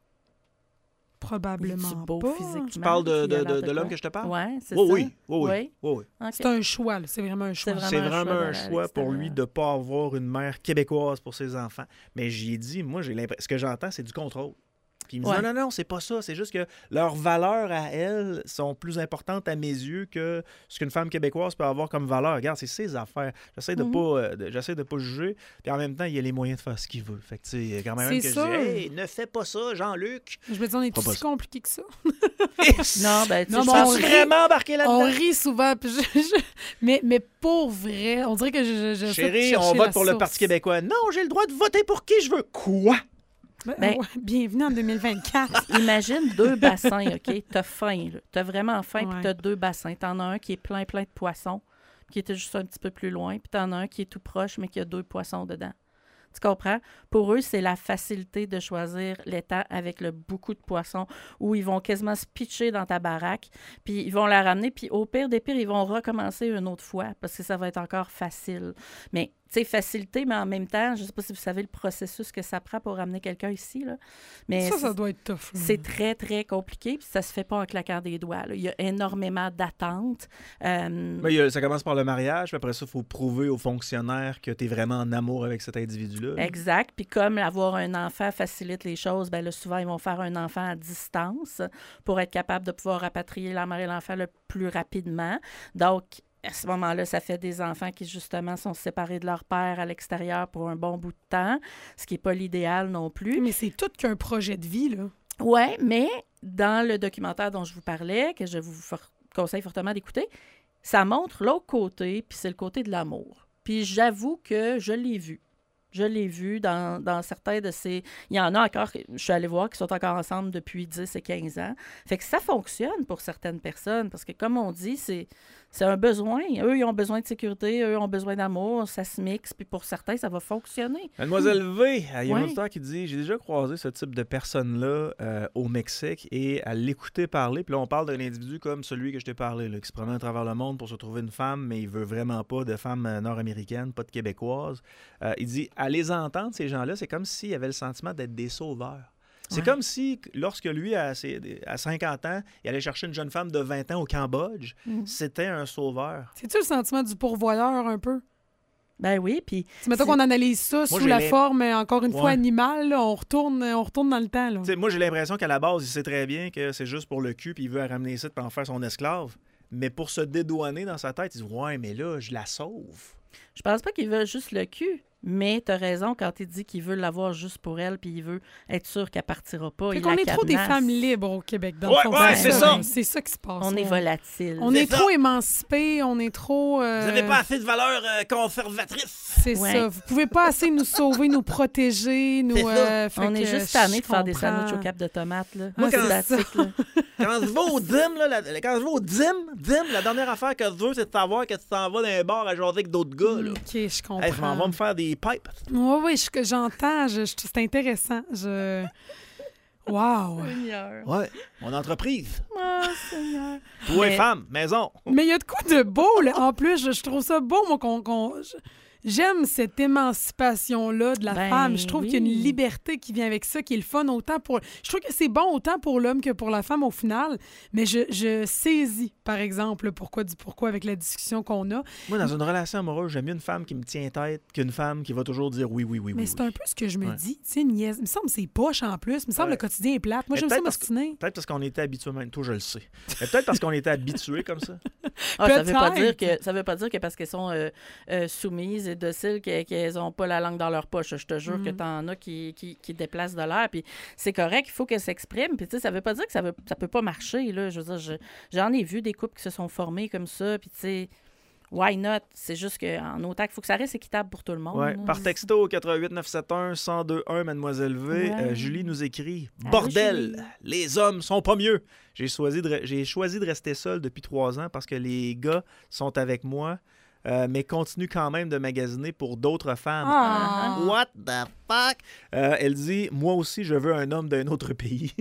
Probablement Il est beau pas. physiquement? Tu parles de, Puis il a de, l'air de, de de l'homme quoi? que je te parle? Ouais, c'est Oui, ça. oui, oui, oui, Oui. oui, oui. OK. C'est un choix, là. C'est vraiment un choix. vraiment C'est un vraiment choix un de- choix pour lui l'extérieur. de ne pas avoir une mère québécoise pour ses enfants. Mais j'y ai dit, moi, j'ai l'impression, ce que j'entends, c'est du contrôle. Puis il me dit, Ouais. non, non, non, c'est pas ça. C'est juste que leurs valeurs à elles sont plus importantes à mes yeux que ce qu'une femme québécoise peut avoir comme valeur. Regarde, c'est ses affaires. J'essaie de Mhm. pas, euh, de- j'essaie de pas juger. Puis en même temps, il y a les moyens de faire ce qu'il veut. Fait que, tu sais, quand même, C'est que sûr. je dis, hey, ne fais pas ça, Jean-Luc. Je me dis, on est Pas tout si possible. compliqué que ça. Non, ben, tu sais, Non, je mais pense on Sans rit. vraiment embarquer On là-dedans. rit souvent. Puis je- je- mais, mais pour vrai, on dirait que je, je, j'essaie de Chérie, on chercher vote la pour le source. Parti québécois. Non, j'ai le droit de voter pour qui je veux. Quoi? Ben, Ben- ouais, bienvenue en deux mille vingt-quatre. Imagine deux bassins, OK? T'as faim, là. T'as vraiment faim, Ouais. puis t'as deux bassins. T'en as un qui est plein, plein de poissons, qui était juste un petit peu plus loin, puis t'en as un qui est tout proche, mais qui a deux poissons dedans. Tu comprends? Pour eux, c'est la facilité de choisir l'étang avec le beaucoup de poissons où ils vont quasiment se pitcher dans ta baraque, puis ils vont la ramener, puis au pire des pires, ils vont recommencer une autre fois parce que ça va être encore facile. Mais, tu sais, facilité, mais en même temps, je ne sais pas si vous savez le processus que ça prend pour ramener quelqu'un ici, là. Mais ça, ça doit être tough. Là. C'est très, très compliqué, puis ça se fait pas en claquant des doigts, là. Il y a énormément d'attentes. Euh... Mais il y a, ça commence par le mariage, puis après ça, il faut prouver aux fonctionnaires que tu es vraiment en amour avec cet individu-là. Exact. Puis comme avoir un enfant facilite les choses, bien là, souvent, ils vont faire un enfant à distance pour être capable de pouvoir rapatrier la mère et l'enfant le plus rapidement. Donc, à ce moment-là, ça fait des enfants qui, justement, sont séparés de leur père à l'extérieur pour un bon bout de temps, ce qui n'est pas l'idéal non plus. Mais c'est tout qu'un projet de vie, là. Oui, mais dans le documentaire dont je vous parlais, que je vous for- conseille fortement d'écouter, ça montre l'autre côté, puis c'est le côté de l'amour. Puis j'avoue que je l'ai vu. Je l'ai vu dans, dans certains de ces... Il y en a encore, je suis allée voir, qui sont encore ensemble depuis dix et quinze ans. Fait que ça fonctionne pour certaines personnes, parce que comme on dit, c'est, c'est un besoin. Eux, ils ont besoin de sécurité, eux ont besoin d'amour, ça se mixe, puis pour certains, ça va fonctionner. Mademoiselle V, il y a un Ouais. auditeur qui dit « J'ai déjà croisé ce type de personne-là euh, au Mexique et à l'écouter parler. » Puis là, on parle d'un individu comme celui que je t'ai parlé, là, qui se promène à travers le monde pour se trouver une femme, mais il veut vraiment pas de femme euh, nord-américaine, pas de québécoise. Euh, il dit « À les entendre, ces gens-là, c'est comme s'ils avaient le sentiment d'être des sauveurs. » C'est Ouais. comme si, lorsque lui, à, ses- à cinquante ans, il allait chercher une jeune femme de vingt ans au Cambodge, Mhm. c'était un sauveur. C'est-tu le sentiment du pourvoyeur, un peu? Ben oui, puis... Tu mettons c'est- qu'on analyse ça sous j'ai la l'im- forme, euh, encore une fois, Ouais. animale, là, on, retourne, on retourne dans le temps. Là. Tu sais, moi, j'ai l'impression qu'à la base, il sait très bien que c'est juste pour le cul, puis il veut la ramener ici pour en faire son esclave. Mais pour se dédouaner dans sa tête, il dit « Ouais, mais là, je la sauve. » Je pense pas qu'il veut juste le cul, mais t'as raison quand il dit qu'il veut l'avoir juste pour elle, puis il veut être sûr qu'elle partira pas. Fait il qu'on la est trop des cadenasse. femmes libres au Québec, dans Ouais, le fond. ouais, c'est ça. C'est ça qui se passe. On est volatile. On C'est est ça. trop émancipés, on est trop... euh, Vous n'avez pas assez de valeur euh, conservatrice. C'est Ouais. ça. Vous pouvez pas assez nous sauver, nous protéger, nous... C'est ça. euh, fait On que, est juste tanné de je faire des comprends. sandwichs au cap de tomates, là. Moi, c'est quand- basique, là. Quand je vais au D I M, là, la- quand je vais au D I M, D I M, la dernière affaire que je veux, c'est de savoir que tu t'en vas dans un bar à jaser avec d'autres gars. Là. OK, je comprends. Hey, je m'en vais me faire des pipes. Oui, oui, je- j'entends. je- je- c'est intéressant. Je... Wow! Seigneur. Ouais, mon entreprise. Oh, Seigneur. Toi, Mais- femme, maison. Mais il y a de quoi de beau, là. En plus, je, je trouve ça beau, moi, qu'on... qu'on- je- J'aime cette émancipation-là de la Ben femme. Je trouve oui. qu'il y a une liberté qui vient avec ça, qui est le fun autant pour... Je trouve que c'est bon autant pour l'homme que pour la femme au final, mais je, je saisis, par exemple, le pourquoi du pourquoi avec la discussion qu'on a. Moi, dans une relation amoureuse, j'aime mieux une femme qui me tient tête qu'une femme qui va toujours dire oui, oui, oui, Mais oui. c'est oui. un peu ce que je me Ouais. dis. Tu sais, niaise. Il me semble que c'est poche en plus. Il me semble Ouais. que le quotidien est plate. Moi, Mais j'aime ça peut-être parce que- m'ostiner. Peut-être parce qu'on était habitués, même toi, je le sais. Mais peut-être parce qu'on était habitués comme ça. Ah, ça veut pas dire Peut-être. que ça veut pas dire que parce qu'elles sont euh, euh, soumises et dociles qu'elles qu'elles ont pas la langue dans leur poche. Je te jure Mhm. que t'en as qui, qui, qui déplacent de l'air. Puis c'est correct, il faut qu'elles s'expriment. Puis tu sais, ça veut pas dire que ça veut ça peut pas marcher. Là. Je veux dire, je- j'en ai vu des couples qui se sont formés comme ça. Puis tu sais, why not? C'est juste qu'en autant qu'il faut que ça reste équitable pour tout le monde. Ouais. là. Par texto au quatre huit neuf sept un, un zéro deux un, Mademoiselle V, Ouais. euh, Julie nous écrit Allô, Bordel, Julie. les hommes sont pas mieux. J'ai choisi de, re- j'ai choisi de rester seul depuis trois ans parce que les gars sont avec moi, euh, mais continuent quand même de magasiner pour d'autres femmes. Ah! What the fuck? Euh, elle dit Moi aussi, je veux un homme d'un autre pays.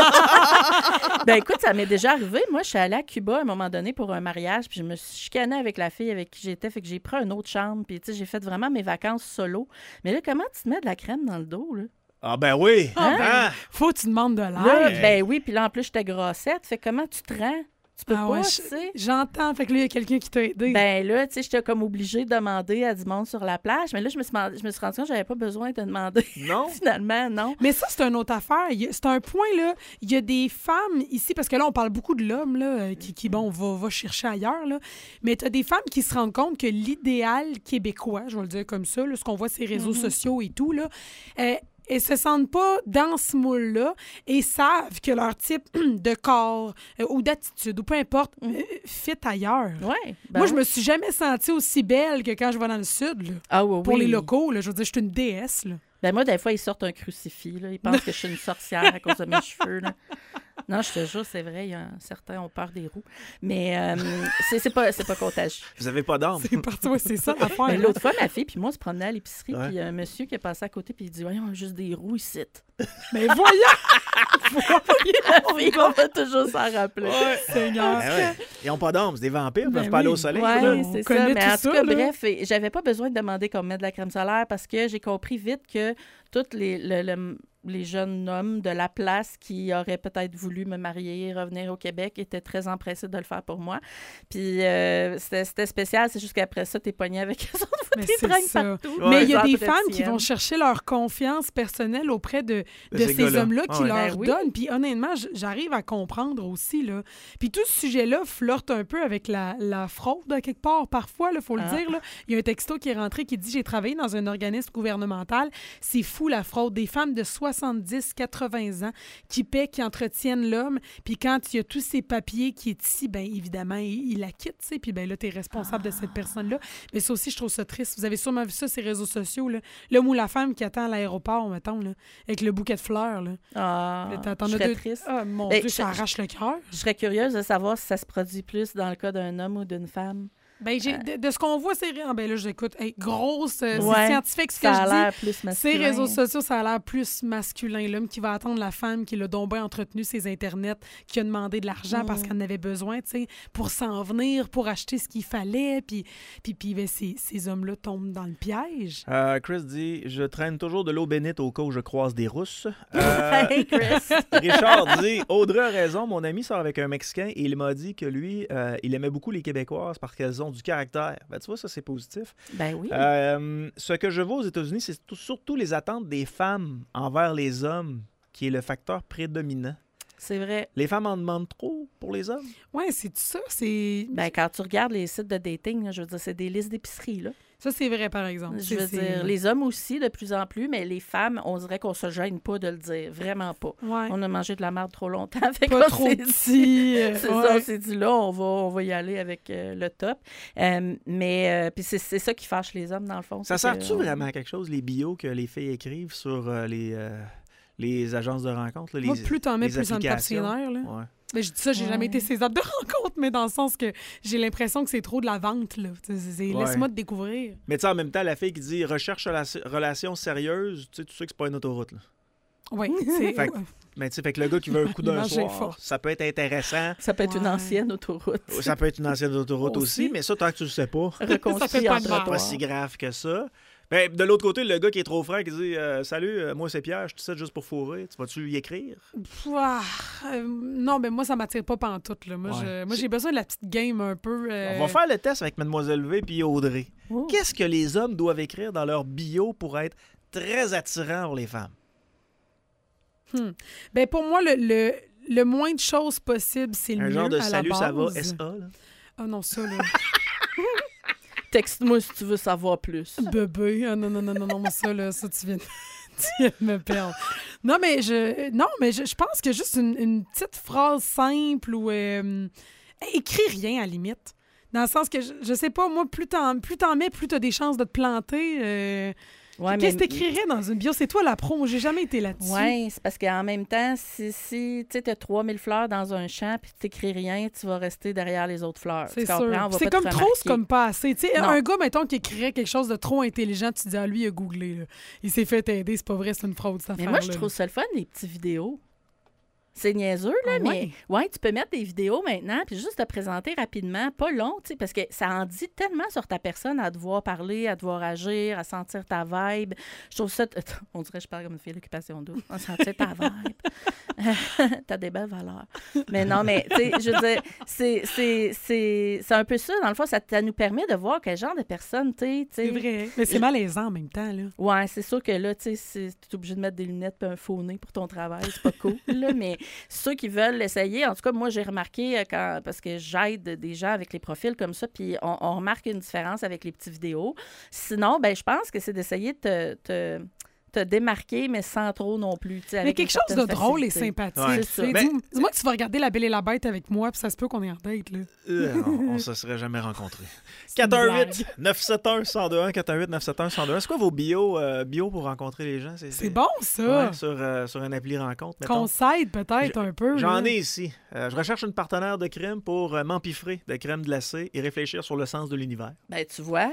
Ben écoute, ça m'est déjà arrivé. Moi, je suis allée à Cuba à un moment donné pour un mariage, puis je me suis chicanée avec la fille avec qui j'étais, fait que j'ai pris une autre chambre, puis tu sais, j'ai fait vraiment mes vacances solo. Mais là, comment tu te mets de la crème dans le dos, là? Ah ben oui! Hein? Hein? Faut que tu demandes de l'aide. Là, ben oui, puis là, en plus, j'étais grossette. Fait que comment tu te rends? Tu peux Ah pas, ouais, tu je- sais. J'entends. Fait que là, il y a quelqu'un qui t'a aidé. Ben là, tu sais, j'étais comme obligée de demander à du monde sur la plage. Mais là, je me suis, demandé- je me suis rendue compte que j'avais pas besoin de demander. Non? Finalement, non. Mais ça, c'est une autre affaire. Il y a- C'est un point, là. Il y a des femmes ici, parce que là, on parle beaucoup de l'homme, là, euh, qui, qui bon, va, va chercher ailleurs, là. Mais tu as des femmes qui se rendent compte que l'idéal québécois, je vais le dire comme ça, là, ce qu'on voit sur les réseaux Mhm. sociaux et tout, là, euh, elles se sentent pas dans ce moule-là et savent que leur type de corps euh, ou d'attitude, ou peu importe, Mhm. euh, fit ailleurs. Ouais. ben Moi, je oui. me suis jamais sentie aussi belle que quand je vais dans le sud, là. Ah oui, Pour oui. les locaux, là, je veux dire, je suis une déesse, là. Ben moi, des fois, ils sortent un crucifix. Là. Ils pensent que je suis une sorcière à cause de mes cheveux. Là. Non, je te jure, c'est vrai, il y a un- certains ont peur des roues. Mais euh, c'est, c'est, pas, c'est pas contagieux. Vous avez pas d'âme. C'est parti, ouais, c'est ça l'affaire. Mais là. l'autre fois, ma fille, puis moi, on se promenait à l'épicerie, Ouais. puis il y a un monsieur qui est passé à côté, puis il dit, voyons, on a juste des roues ici. Mais voyons! La fille, on va toujours s'en rappeler. Seigneur. Ben ouais. Ils ont pas d'âme, c'est des vampires, ils Ben peuvent pas aller oui. au soleil. Oui, là. on c'est ça. connaît Mais tout en tout ça, cas, là. bref, et j'avais pas besoin de demander qu'on mette de la crème solaire parce que j'ai compris vite que tous les, le- le- les jeunes hommes de la place qui auraient peut-être voulu me marier, revenir au Québec, étaient très empressés de le faire pour moi. Puis euh, c'était, c'était spécial, c'est juste qu'après ça, t'es pogné avec eux autres, Mais t'es c'est traînes ça. partout. Ouais. Mais il y a Ils des femmes qui entretiennent. vont chercher leur confiance personnelle auprès de, De de ces ces, gars-là. hommes-là qui Ah ouais. leur Ben oui. donnent. Puis honnêtement, j- j'arrive à comprendre aussi. Là. Puis tout ce sujet-là flirte un peu avec la, la fraude, à quelque part. Parfois, il faut Ah. le dire. là. Il y a un texto qui est rentré qui dit « J'ai travaillé dans un organisme gouvernemental. C'est fou, la fraude. Des femmes de soixante-dix, quatre-vingts ans qui paient, qui entretiennent l'homme. Puis quand il y a tous ces papiers qui est ici, bien évidemment, il, il la quitte. tu sais. Puis ben là, tu es responsable de cette personne-là. Mais ça aussi, je trouve ça triste. Vous avez sûrement vu ça, ces réseaux sociaux. Là. L'homme ou la femme qui attend à l'aéroport, mettons, là, avec le bouquet de fleurs. Là. Ah, Là, t'en- t'en je as serais deux- triste. Ah, mon Ben, Dieu, je- ça arrache le cœur. Je serais curieuse de savoir si ça se produit plus dans le cas d'un homme ou d'une femme. Ben, j'ai, de, de ce qu'on voit, c'est... Ah, ben là, j'écoute. Hey, grosse... euh, Ouais, c'est scientifique, ce que Ça a je dis. l'air plus Ces masculin. réseaux sociaux, ça a l'air plus masculin. L'homme qui va attendre la femme qui l'a donc bien entretenu ses internets, qui a demandé de l'argent parce Mm. qu'elle en avait besoin, tu sais, pour s'en venir, pour acheter ce qu'il fallait. Puis, puis, puis ben, ces, ces hommes-là tombent dans le piège. Euh, Chris dit « Je traîne toujours de l'eau bénite au cas où je croise des Russes. Euh, Hey, Chris! Richard dit « Audrey a raison, mon ami sort avec un Mexicain et il m'a dit que lui, euh, il aimait beaucoup les Québécoises parce qu'elles ont du caractère. » Ben, tu vois, ça, c'est positif. Ben oui. Euh, ce que je vois aux États-Unis, c'est tout- surtout les attentes des femmes envers les hommes qui est le facteur prédominant. C'est vrai. Les femmes en demandent trop pour les hommes. Ouais, c'est ça. C'est... Ben, quand tu regardes les sites de dating, là, je veux dire, c'est des listes d'épicerie, là. Ça, c'est vrai, par exemple. Je C'est- veux c'est- dire, les hommes aussi, de plus en plus, mais les femmes, on dirait qu'on se gêne pas de le dire. Vraiment pas. Ouais. On a mangé de la merde trop longtemps. Fait Pas qu'on trop s'est petit. dit- euh, C'est ouais. ça, on s'est dit là, on va, on va y aller avec euh, le top. Euh, mais euh, puis c'est, c'est ça qui fâche les hommes, dans le fond. Ça c'est sert-tu que, on- vraiment à quelque chose, les bios que les filles écrivent sur euh, les, euh, les agences de rencontres? Là, les, Moi, plus t'en mets, les plus ça me tape ses applications? nerfs, là. Ouais. Ben, je dis ça, j'ai Ouais. jamais été césar de rencontre, mais dans le sens que j'ai l'impression que c'est trop de la vente, là. C'est- c'est- Ouais. Laisse-moi te découvrir. Mais tu sais, en même temps, la fille qui dit recherche rela- relation sérieuse, tu sais, tu sais que c'est pas une autoroute. Là. Oui, c'est... Fait que- Mais tu sais, fait que le gars qui veut un coup d'un L'image est soir, forte. ça peut être intéressant. Ça peut être une Ouais. ancienne autoroute. Ça peut être une ancienne autoroute aussi, Aussi. mais ça, tant que tu le sais pas, Reconstruit Ça fait pas en de mal. pas trottoir. si grave que ça. Ben, de l'autre côté, le gars qui est trop franc qui dit euh, Salut, euh, moi c'est Pierre, je te sais juste pour fourrer. Tu vas-tu lui écrire? Ouah, euh, non, mais moi, ça m'attire pas pantoute, là. Moi, Ouais. je- moi j'ai besoin de la petite game un peu... euh, On va faire le test avec Mademoiselle V puis Audrey. Oh. Qu'est-ce que les hommes doivent écrire dans leur bio pour être très attirants pour les femmes? hmm. Ben, pour moi, le, le, le moins de choses possible, c'est le Un mieux genre de à la salut, ça va, base. S A. Là. Ah non, ça, là. Texte-moi si tu veux savoir plus. Bébé. Ah non, non, non, non, non, ça, là, ça, tu viens, de- tu viens de me perdre. Non, mais je, non, mais je, je pense que juste une, une petite phrase simple ou... euh, écris rien, à la limite. Dans le sens que, je, je sais pas, moi, plus t'en, plus t'en mets, plus t'as des chances de te planter. euh, Ouais, Qu'est-ce mais- que t'écrirais dans une bio? C'est toi la pro. J'ai jamais été là-dessus. Oui, c'est parce qu'en même temps, si, si tu as trois mille fleurs dans un champ puis tu n'écris rien, tu vas rester derrière les autres fleurs. C'est Tu sûr. comprends? On va C'est pas te comme trop, c'est remarquer. comme pas assez. Tu sais, Non. un gars, mettons, qui écrirait quelque chose de trop intelligent, tu te dis, ah, lui, il a googlé. là. Il s'est fait aider. C'est pas vrai, c'est une fraude, cette Mais affaire-là. moi, je trouve ça le fun, les petites vidéos. C'est niaiseux, là, Ah mais ouais? ouais, tu peux mettre des vidéos maintenant, puis juste te présenter rapidement, pas long, tu sais, parce que ça en dit tellement sur ta personne à devoir parler, à devoir agir, à sentir ta vibe. Je trouve ça, t- on dirait que je parle comme une fille d'occupation double, à sentir ta vibe. T'as des belles valeurs. Mais non, mais, tu sais, je veux dire, c'est, c'est, c'est, c'est un peu ça, dans le fond, ça, ça nous permet de voir quel genre de personne, tu sais. C'est vrai. Mais c'est malaisant en même temps, là. Ouais, c'est sûr que là, tu sais, tu es obligé de mettre des lunettes et un faux nez pour ton travail. C'est pas cool, là, mais ceux qui veulent l'essayer, en tout cas, moi, j'ai remarqué, euh, quand, parce que j'aide des gens avec les profils comme ça, puis on, on remarque une différence avec les petites vidéos. Sinon, ben je pense que c'est d'essayer de te, te, te démarquer, mais sans trop non plus. Mais avec quelque chose de drôle et facilité. sympathique. Ouais. tu sais. Mais- Dis- Dis-moi que tu vas regarder La Belle et la Bête avec moi, puis ça se peut qu'on est en date. Là. Euh, on ne se serait jamais rencontrés. C'est une quatre un huit blague. neuf sept un un zéro deux un, quatre un huit neuf sept un un zéro deux un. C'est quoi vos bio, euh, bio pour rencontrer les gens? C'est bon, ça. Ouais, sur, euh, sur un appli rencontre, mettons. Qu'on s'aide peut-être un peu. J'en là. ai ici. Euh, je recherche une partenaire de crème pour euh, m'empiffrer de crème glacée et réfléchir sur le sens de l'univers. Ben, tu vois,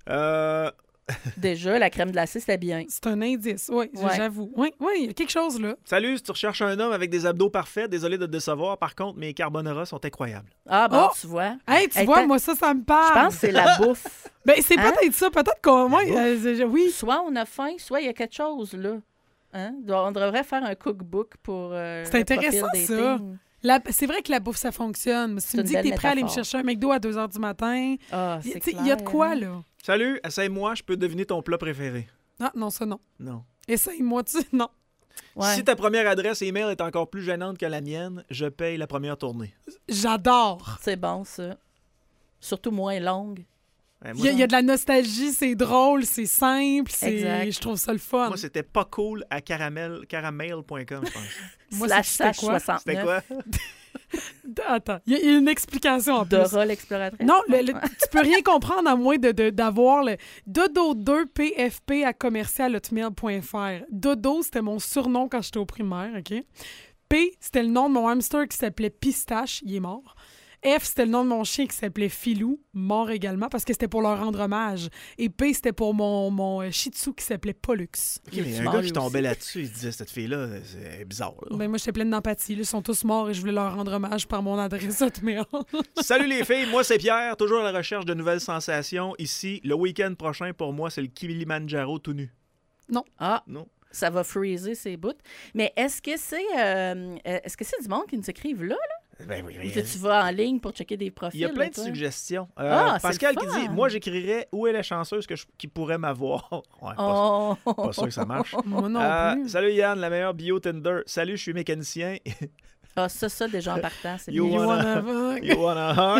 Euh, déjà, la crème glacée, c'était bien. C'est un indice, oui, Ouais. j'avoue. Oui, oui, il y a quelque chose là. Salut, si tu recherches un homme avec des abdos parfaits, désolé de te décevoir. Par contre, mes carbonara sont incroyables. Ah, bon, Oh! tu vois. Hey, tu Hey, vois, t'as- moi, ça, ça me Je parle. pense que c'est la bouffe. Ben, c'est Hein? peut-être ça, peut-être qu'on. Ouais, euh, c'est- oui. Soit on a faim, soit il y a quelque chose, là. Hein? On devrait faire un cookbook pour euh, C'est le profil intéressant, dating. ça. La- C'est vrai que la bouffe, ça fonctionne. Mais si tu C'est me une dis que belle t'es prêt à aller me métaphore. chercher un McDo à deux heures du matin, Ah, il c'est tu sais, il y a de clair, quoi, hein? là? Salut, essaye-moi, je peux deviner ton plat préféré. Ah, non, ça, non. Non. Essaye-moi, tu non. Ouais. Si ta première adresse email est encore plus gênante que la mienne, je paye la première tournée. J'adore. C'est bon, ça. Surtout moins longue. Ouais, Il moi, y, a- il y a de la nostalgie, c'est drôle, c'est simple, c'est... Exact. je trouve ça le fun. moi, c'était pas cool à caramel, caramel point com, je pense. Moi, Slash c'était slash quoi? C'était soixante-neuf. quoi? Attends, il y, a- il y a une explication en plus. Dora l'exploratrice. Non, le- le- tu peux rien comprendre à moins de, de- d'avoir le dodo deux p f p à commercial hotmail point f r. Dodo, c'était mon surnom quand j'étais au primaire, OK? P, c'était le nom de mon hamster qui s'appelait Pistache, il est mort. F, c'était le nom de mon chien qui s'appelait Filou, mort également, parce que c'était pour leur rendre hommage. Et P, c'était pour mon, mon euh, Shih Tzu qui s'appelait Pollux. Ok, Il mais est un mort, gars lui qui tombait aussi. là-dessus, il disait cette fille-là, c'est bizarre. là. Ben, moi, j'étais pleine d'empathie. là. Ils sont tous morts et je voulais leur rendre hommage par mon adresse hotmail. Salut les filles, moi c'est Pierre, toujours à la recherche de nouvelles sensations. Ici, le week-end prochain pour moi, c'est le Kilimanjaro tout nu. Ah, Non. ça va freezer ses bouts. Mais est-ce que c'est euh, est-ce que c'est du monde qui nous écrivent là? Ben oui, Ou oui. que tu vas en ligne pour checker des profils? Il y a plein là, de toi? suggestions. Euh, Ah, c'est Pascal le qui fun. dit moi j'écrirais où est la chanceuse que je- qui pourrait m'avoir. Ouais, pas, Oh! pas sûr que ça marche. Moi non Euh, plus. salut Yann, la meilleure bio Tinder. Salut, je suis mécanicien. Ah, ça, ça, déjà en partant, c'est You bien. You wanna- wanna fuck? You wanna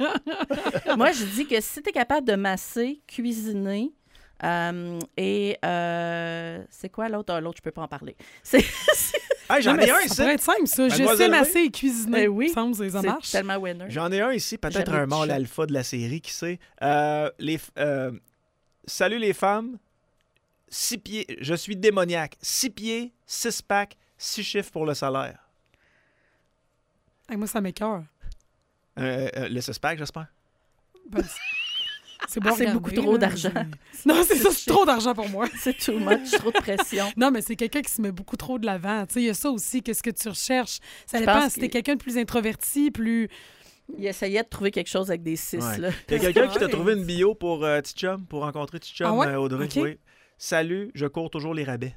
hug? Moi, je dis que si tu es capable de masser, cuisiner, euh, et euh, c'est quoi l'autre? Ah, l'autre, je peux pas en parler. C'est Hey, j'en Non, mais ai un ça ici. pourrait être simple, ça. Je sais Mademoiselle masser et cuisiner. Eh oui. Ça me semble, ça c'est marche. tellement winner. J'en ai un ici, peut-être J'avais un mâle dit ça. alpha de la série, qui sait. Euh, les, f- euh, salut les femmes. Six pieds. Je suis démoniaque. Six pieds, six packs, six chiffres pour le salaire. Hey, moi, ça m'écoeure. Euh, euh, le six pack, j'espère. Ben, c'est- c'est bon à C'est regarder, beaucoup trop là. d'argent. C'est- Non, c'est ça, c'est trop d'argent pour moi. C'est too much, trop de pression. Non, mais c'est quelqu'un qui se met beaucoup trop de l'avant. Tu sais, il y a ça aussi, qu'est-ce que tu recherches. Ça Je dépend pense si t'es que- quelqu'un de plus introverti, plus... Il essayait de trouver quelque chose avec des six, Ouais. là. Il y a quelqu'un qui t'a Ouais. trouvé une bio pour euh, Tichum, pour rencontrer Tichum, Ah ouais? euh, Audrey. Ok. Oui. Salut, je cours toujours les rabais.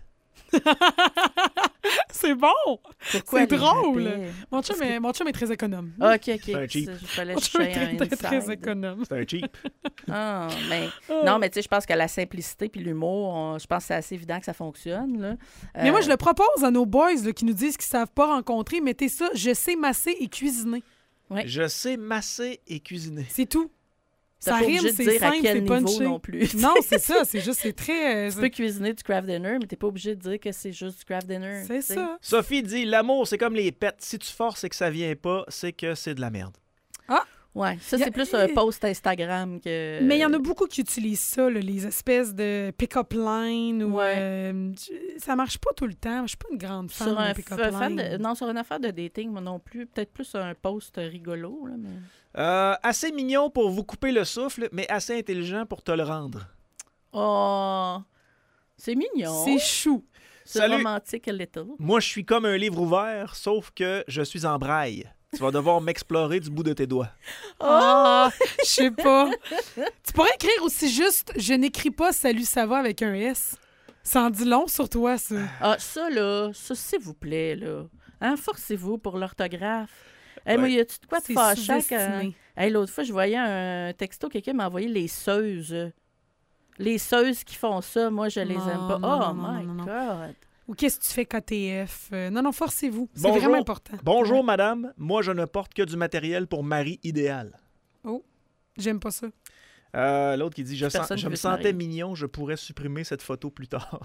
C'est bon! Pourquoi C'est les drôle. rabais? Mon chum, est, mon chum est très économe. Ah, OK, OK. C'est un cheap. Il fallait Mon chum chercher est un très, très, très inside. économe. C'est un cheap. Ah, mais... Oh. Non, mais tu sais, je pense que la simplicité puis l'humour, on- je pense que c'est assez évident que ça fonctionne, là. Mais moi, Euh, je le propose à nos boys là, qui nous disent qu'ils savent pas rencontrer. Mettez ça, je sais masser et cuisiner. Ouais. Je sais masser et cuisiner. C'est tout. t'as Ça pas rime, obligé de c'est dire à simple, quel c'est niveau punché. non plus. Non, c'est ça. C'est juste, c'est très... euh, Tu peux cuisiner du craft dinner, mais t'es pas obligé de dire que c'est juste du craft dinner. c'est tu sais. ça. Sophie dit l'amour, c'est comme les pets. Si tu forces et que ça vient pas, c'est que c'est de la merde. Ouais, ça, Y a- c'est plus un post Instagram que... Mais il y en a beaucoup qui utilisent ça, là, les espèces de pick-up line. Ou, Ouais. euh, tu- ça marche pas tout le temps. Je suis pas une grande fan Sur un de pick-up f- fan line. de- non, sur une affaire de dating, moi non plus. Peut-être plus un post rigolo, là, mais... Euh, assez mignon pour vous couper le souffle, mais assez intelligent pour te le rendre. Oh, c'est mignon. C'est chou. C'est Salut. romantique a little. Moi, je suis comme un livre ouvert, sauf que je suis en braille. Tu vas devoir m'explorer du bout de tes doigts. Ah, je sais pas. Tu pourrais écrire aussi juste « Je n'écris pas Salut, ça va » avec un S. Ça en dit long sur toi, ça. Ah, ça, là, ça, s'il vous plaît, là. Hein, forcez-vous pour l'orthographe. Hey, Ouais. moi, y a-tu de quoi de C'est fâchant quand... sous-estimé. Hey, l'autre fois, je voyais un texto, quelqu'un m'a envoyé les seuses. Les seuses qui font ça, moi, je les Non, aime pas. non, Oh non, non, my non, non. God! Ou qu'est-ce que tu fais K T F? Euh, non, non, forcez-vous. C'est Bonjour. vraiment important. Bonjour, Ouais. madame. Moi, je ne porte que du matériel pour mari idéal. J'aime pas ça. Euh, L'autre qui dit « Je, sens, Personne je veut me se sentais marier. mignon, je pourrais supprimer cette photo plus tard.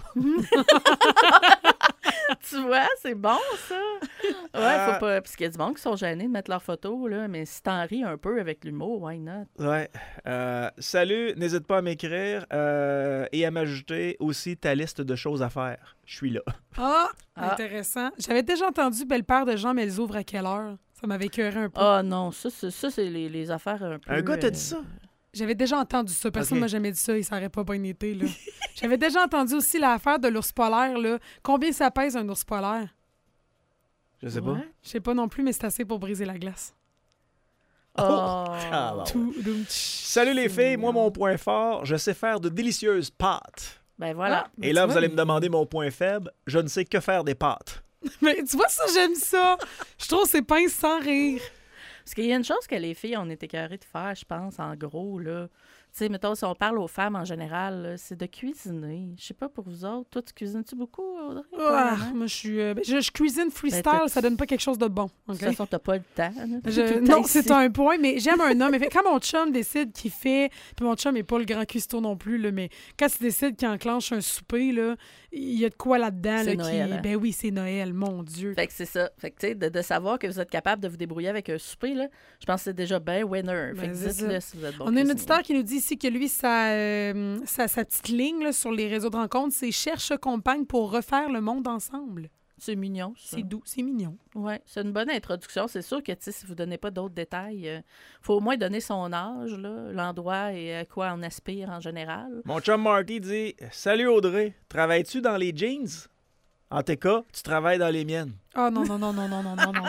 Tu vois, c'est bon, ça. Ouais, Euh, faut pas... Parce qu'il y a du monde qui sont gênés de mettre leurs photos, là, mais si t'en ris un peu avec l'humour, why not? » Ouais. Euh, salut, n'hésite pas à m'écrire euh, et à m'ajouter aussi ta liste de choses à faire. Je suis là. Ah, Ah. intéressant. J'avais déjà entendu Belle-Père de Jean, mais elles ouvrent à quelle heure? Ça m'avait écœuré un peu. Ah non, ça, c'est, ça, c'est les, les affaires un peu... Un gars t'a euh, dit ça? J'avais déjà entendu ça. Personne Ok. m'a jamais dit ça. Il s'aurait pas bien été, là. J'avais déjà entendu aussi l'affaire de l'ours polaire, là. Combien ça pèse un ours polaire? Je sais pas. Ouais. Je sais pas non plus, mais c'est assez pour briser la glace. Oh. Ah, bon. Tout, doum, tch. Salut les filles, moi mon point fort, je sais faire de délicieuses pâtes. Ben voilà. Ah, ben, Et tu là, vois, vous allez me demander mon point faible, je ne sais que faire des pâtes. Mais tu vois, ça, j'aime ça. Je trouve c'est pince sans rire. Parce qu'il y a une chose que les filles, on est écœurées de faire, je pense, en gros, là. Tu sais, mettons, si on parle aux femmes en général, là, c'est de cuisiner. Je sais pas pour vous autres. Toi, tu cuisines-tu beaucoup, Audrey? Ah, Vraiment? moi, je suis. euh, ben, je, je cuisine freestyle, Ben, t'as- ça donne pas quelque chose de bon. De ok? toute façon, t'as pas le temps. là. Je- Tout le non, temps c'est ici. un point, mais j'aime un homme. Mais quand mon chum décide qu'il fait, puis mon chum n'est pas le grand cuistot non plus, là, mais quand il décide qu'il enclenche un souper, là, il y a de quoi là-dedans. C'est là, Noël, qui... hein? Ben oui, c'est Noël, mon Dieu. Fait que c'est ça. Fait que, tu sais, de, de savoir que vous êtes capable de vous débrouiller avec un souper, là, je pense que c'est déjà bien winner. Fait Ben, que c'est dites-le ça. si vous êtes bon On a un cuisinier. auditeur qui nous dit ici que lui, sa, euh, sa, sa petite ligne là, sur les réseaux de rencontres, c'est « Cherche compagne pour refaire le monde ensemble C'est mignon, ». ça. C'est doux, c'est mignon. Oui, c'est une bonne introduction. C'est sûr que, tu sais, si vous ne donnez pas d'autres détails, il faut au moins donner son âge, là, l'endroit et à quoi on aspire en général. Mon chum Marty dit « Salut Audrey, travailles-tu dans les jeans? En tes cas, tu travailles dans les miennes. Ah non, non, non, non, non, non, non, non. non.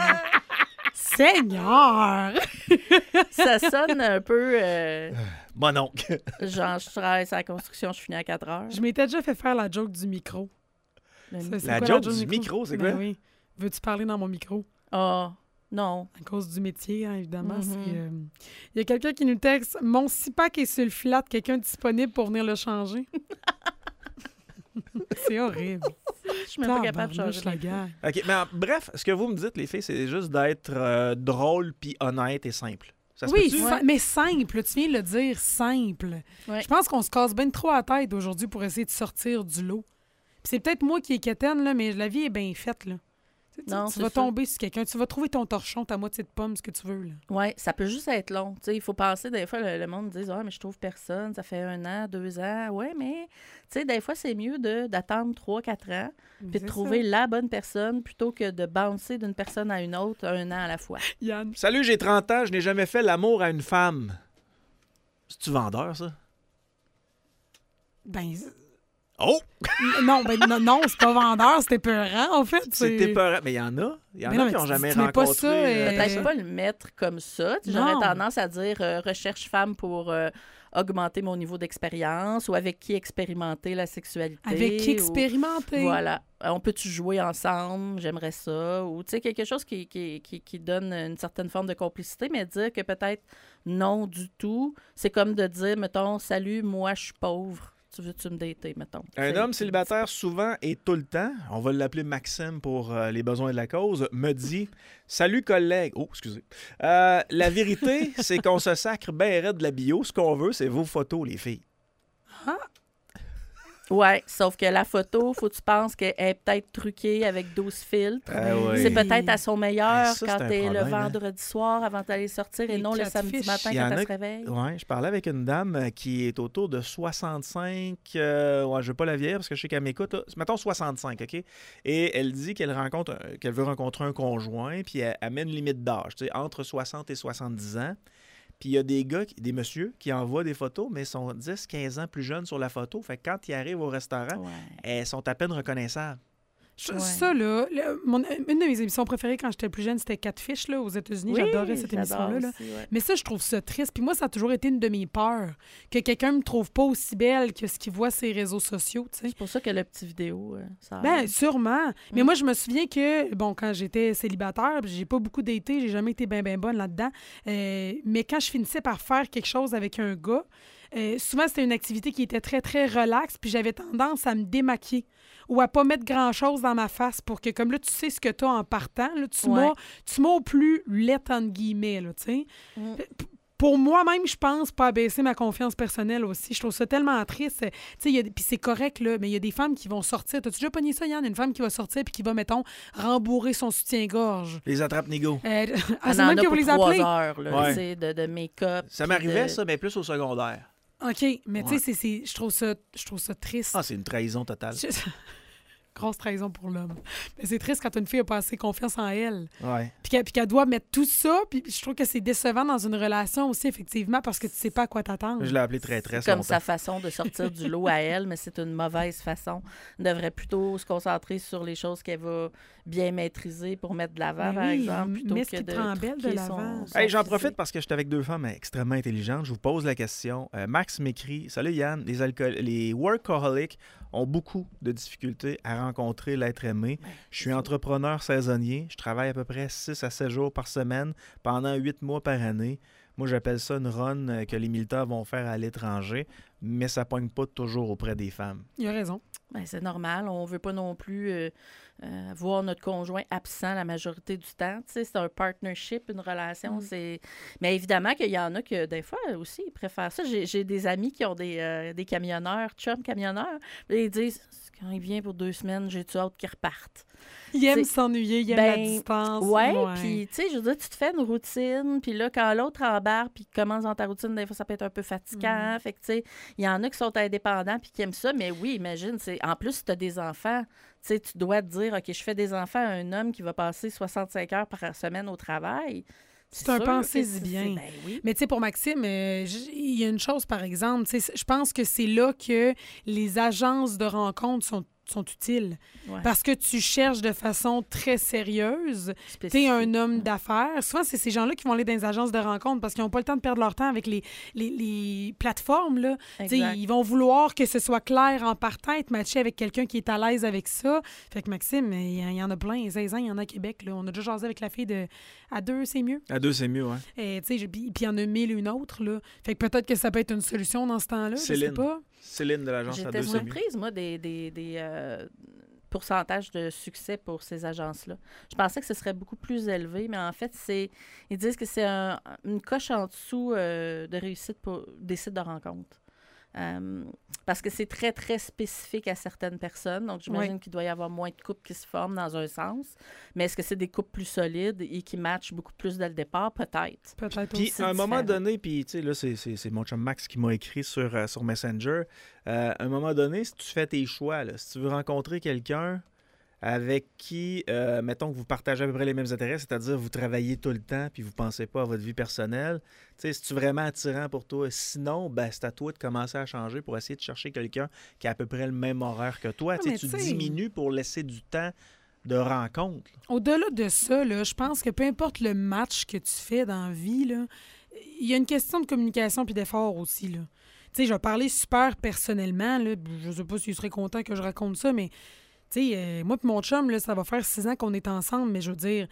Seigneur! Ça sonne un peu euh, Mon oncle. genre, je travaille sur la construction, je finis à quatre heures. Je m'étais déjà fait faire la joke du micro. Le- Ça, c'est La quoi joke du micro, c'est Ben quoi? oui. Veux-tu parler dans mon micro? Ah, non. À cause du métier, hein, évidemment. Mhm. c'est, euh, Il y a quelqu'un qui nous texte « Mon six-pack est sur le flat, quelqu'un disponible pour venir le changer? » C'est horrible. Je suis même pas capable de Tabarnouche, changer. la mes- guerre. OK, mais en- bref, ce que vous me dites, les filles, c'est juste d'être euh, drôle puis honnête et simple. Ça se Oui, peut-tu? sa- mais simple. Tu viens de le dire, simple. Ouais. Je pense qu'on se casse bien trop la tête aujourd'hui pour essayer de sortir du lot. Puis c'est peut-être moi qui est quétaine, là, mais la vie est bien faite. Là. Tu, tu- Non, tu c'est vas ça. tomber sur quelqu'un, tu vas trouver ton torchon, ta moitié de pomme, ce que tu veux. Là. Oui, ça peut juste être long. Tu sais, il faut penser, des fois, le, le monde dit ah, mais je trouve personne, ça fait un an, deux ans. Oui, mais tu sais, des fois, c'est mieux de, d'attendre trois, quatre ans, puis de C'est trouver ça. la bonne personne plutôt que de bouncer d'une personne à une autre un an à la fois. Yann. Salut, j'ai trente ans, je n'ai jamais fait l'amour à une femme. C'est-tu vendeur, ça? Ben, Oh! non, ben, non, non, c'est pas vendeur, c'est épeurant, en fait. C'est épeurant. Mais il y en a. Il y en Mais a non, qui mais n'ont tu- jamais tu mets pas rencontré. ça, euh, Peut-être Euh, pas le mettre comme ça. Tu sais, non. J'aurais tendance à dire euh, recherche femme pour euh, augmenter mon niveau d'expérience ou avec qui expérimenter la sexualité. Avec qui ou- expérimenter. Voilà. Euh, On peut-tu jouer ensemble? J'aimerais ça. Ou, tu sais, quelque chose qui, qui, qui, qui donne une certaine forme de complicité, mais dire que peut-être non du tout, c'est comme de dire, mettons, salut, moi, je suis pauvre. Tu veux-tu me dater, mettons? Un C'est- homme célibataire, souvent et tout le temps, on va l'appeler Maxime pour euh, les besoins de la cause, me dit « Salut collègue. » Oh, excusez. Euh, la vérité, c'est qu'on se sacre bien raide de la bio. Ce qu'on veut, c'est vos photos, les filles. Ouais, sauf que la photo, faut que tu penses qu'elle est peut-être truquée avec douze filtres. Ah oui. C'est peut-être à son meilleur Ah, ça, quand c'est un t'es le problème, hein. vendredi soir avant d'aller sortir et Les non le quatre samedi fiches. matin Il y en quand a elle se qui- réveille. Ouais, je parlais avec une dame euh, qui est autour de soixante-cinq. Euh, ouais, je veux pas la vieillir parce que je sais qu'elle m'écoute. là. Mettons soixante-cinq, OK? Et elle dit qu'elle rencontre, euh, qu'elle veut rencontrer un conjoint, puis elle, elle met une limite d'âge, tu sais, entre soixante et soixante-dix ans. Puis il y a des gars, qui- des messieurs, qui envoient des photos, mais sont dix, quinze ans plus jeunes sur la photo. Fait que quand ils arrivent au restaurant, Ouais. elles sont à peine reconnaissables. Je- Ouais. Ça, là, le- mon- une de mes émissions préférées quand j'étais plus jeune, c'était Catfish, là, aux États-Unis. Oui, J'adorais cette j'adore émission-là. là. aussi, ouais. Mais ça, je trouve ça triste. Puis moi, ça a toujours été une de mes peurs, que quelqu'un me trouve pas aussi belle que ce qu'il voit sur les réseaux sociaux, tu sais. C'est pour ça que le petit vidéo, euh, ça Ben, aide. sûrement. Mais Mm. moi, je me souviens que, bon, quand j'étais célibataire, puis j'ai pas beaucoup daté, j'ai jamais été bien, bien bonne là-dedans. Euh, mais quand je finissais par faire quelque chose avec un gars, euh, souvent, c'était une activité qui était très, très relaxe, puis j'avais tendance à me démaquiller ou à pas mettre grand-chose dans ma face pour que, comme là, tu sais ce que tu as en partant, là, tu Ouais. m'as tu m'as au plus lettre, entre guillemets, là, tu sais. Mm. P- pour moi-même, je pense pas abaisser ma confiance personnelle aussi. Je trouve ça tellement triste. Tu sais, il y a- puis c'est correct, là, mais il y a des femmes qui vont sortir. T'as-tu déjà pogné ça, Yann? Une femme qui va sortir puis qui va, mettons, rembourrer son soutien-gorge. Les attrape-nigo. Euh, ah, On c'est en même a que pour vous les trois appelez? heures là, Ouais. tu sais, de, de make-up. Ça puis m'arrivait, de- ça, mais plus au secondaire. OK, mais tu sais, Ouais. c'est- c'est- je trouve ça, je trouve ça triste. Ah, c'est une trahison totale. Je- Grosse trahison pour l'homme. Mais c'est triste quand une fille a pas assez confiance en elle. Ouais. Puis qu'elle, puis qu'elle doit mettre tout ça. Puis je trouve que c'est décevant dans une relation aussi, effectivement, parce que tu sais pas à quoi t'attendre. Je l'ai appelé traîtresse C'est comme longtemps. sa façon de sortir du lot à elle, mais c'est une mauvaise façon. Elle devrait plutôt se concentrer sur les choses qu'elle va bien maîtriser pour mettre de l'avant, Ben par oui, exemple, plutôt mets ce que qui te de rend belle de truquer l'avant. son- son Hey, j'en physique. profite parce que je suis avec deux femmes extrêmement intelligentes. Je vous pose la question. Euh, Max m'écrit: Salut Yann, les, alcool... les workaholics ont beaucoup de difficultés à rencontrer l'être aimé. Je suis entrepreneur saisonnier. Je travaille à peu près six à sept jours par semaine pendant huit mois par année. Moi, j'appelle ça une run euh, que les militaires vont faire à l'étranger, mais ça pogne pas toujours auprès des femmes. Il a raison. Ben, c'est normal. On veut pas non plus euh, euh, voir notre conjoint absent la majorité du temps. Tu sais, c'est un partnership, une relation. Mm. C'est... Mais évidemment qu'il y en a que, des fois, aussi, ils préfèrent ça. J'ai, j'ai des amis qui ont des, euh, des camionneurs, chums camionneurs. Puis ils disent, quand il vient pour deux semaines, j'ai-tu hâte qu'ils repartent. Il aime C'est- s'ennuyer, il aime Ben, la distance. Ouais, puis tu sais, je veux dire, tu te fais une routine, puis là, quand l'autre embarque, puis commence dans ta routine, des fois, ça peut être un peu fatigant. Fait que, tu sais, il y en a qui sont indépendants, puis qui aiment ça, mais oui, imagine, c'est en plus, si tu as des enfants, tu sais, tu dois te dire, OK, je fais des enfants à un homme qui va passer soixante-cinq heures par semaine au travail. C'est un sûr pensez-y que c'est- bien. Ben oui. Mais tu sais, pour Maxime, euh, j- il y a une chose, par exemple, tu sais, je pense que c'est là que les agences de rencontres sont, sont utiles. Ouais. Parce que tu cherches de façon très sérieuse. Tu es Spécifique. un homme d'affaires. Souvent, c'est ces gens-là qui vont aller dans les agences de rencontres parce qu'ils n'ont pas le temps de perdre leur temps avec les, les, les plateformes. Là. Tu sais, Exact. ils vont vouloir que ce soit clair en partant, être matché avec quelqu'un qui est à l'aise avec ça. Fait que Maxime, il y, en- il y en a plein. seize ans, il y en a à Québec. Là. On a déjà jasé avec la fille de à deux, c'est mieux. À deux, c'est mieux, hein? Et, tu sais, je- Puis puis il y en a mille une autre. Là. Fait que peut-être que ça peut être une solution dans ce temps-là. Je sais Céline. pas. Céline de l'agence à J'étais deux, c'est mieux. surprise, moi, des, des, des euh, pourcentages de succès pour ces agences-là. Je pensais que ce serait beaucoup plus élevé, mais en fait, c'est ils disent que c'est un- une coche en dessous euh, de réussite pour des sites de rencontres. Euh, parce que c'est très, très spécifique à certaines personnes. Donc, j'imagine Oui. qu'il doit y avoir moins de couples qui se forment dans un sens. Mais est-ce que c'est des couples plus solides et qui matchent beaucoup plus dès le départ? Peut-être. Peut-être Puis aussi. à un moment différent. donné, puis tu sais, là, c'est, c'est, c'est mon chum Max qui m'a écrit sur, euh, sur Messenger. Euh, à un moment donné, si tu fais tes choix, là, si tu veux rencontrer quelqu'un avec qui, euh, mettons que vous partagez à peu près les mêmes intérêts, c'est-à-dire vous travaillez tout le temps puis vous pensez pas à votre vie personnelle, tu sais, c'est-tu vraiment attirant pour toi? Sinon, ben, c'est à toi de commencer à changer pour essayer de chercher quelqu'un qui a à peu près le même horaire que toi. Ouais, Tu sais, mais tu tu sais- diminues pour laisser du temps de rencontre. Au-delà de ça, là, je pense que peu importe le match que tu fais dans la vie, là, il y a une question de communication puis d'effort aussi. Là. Tu sais, je vais parler super personnellement. Là, je sais pas s'il serait content que je raconte ça, mais tu sais, euh, moi et mon chum, là, ça va faire six ans qu'on est ensemble, mais je veux dire,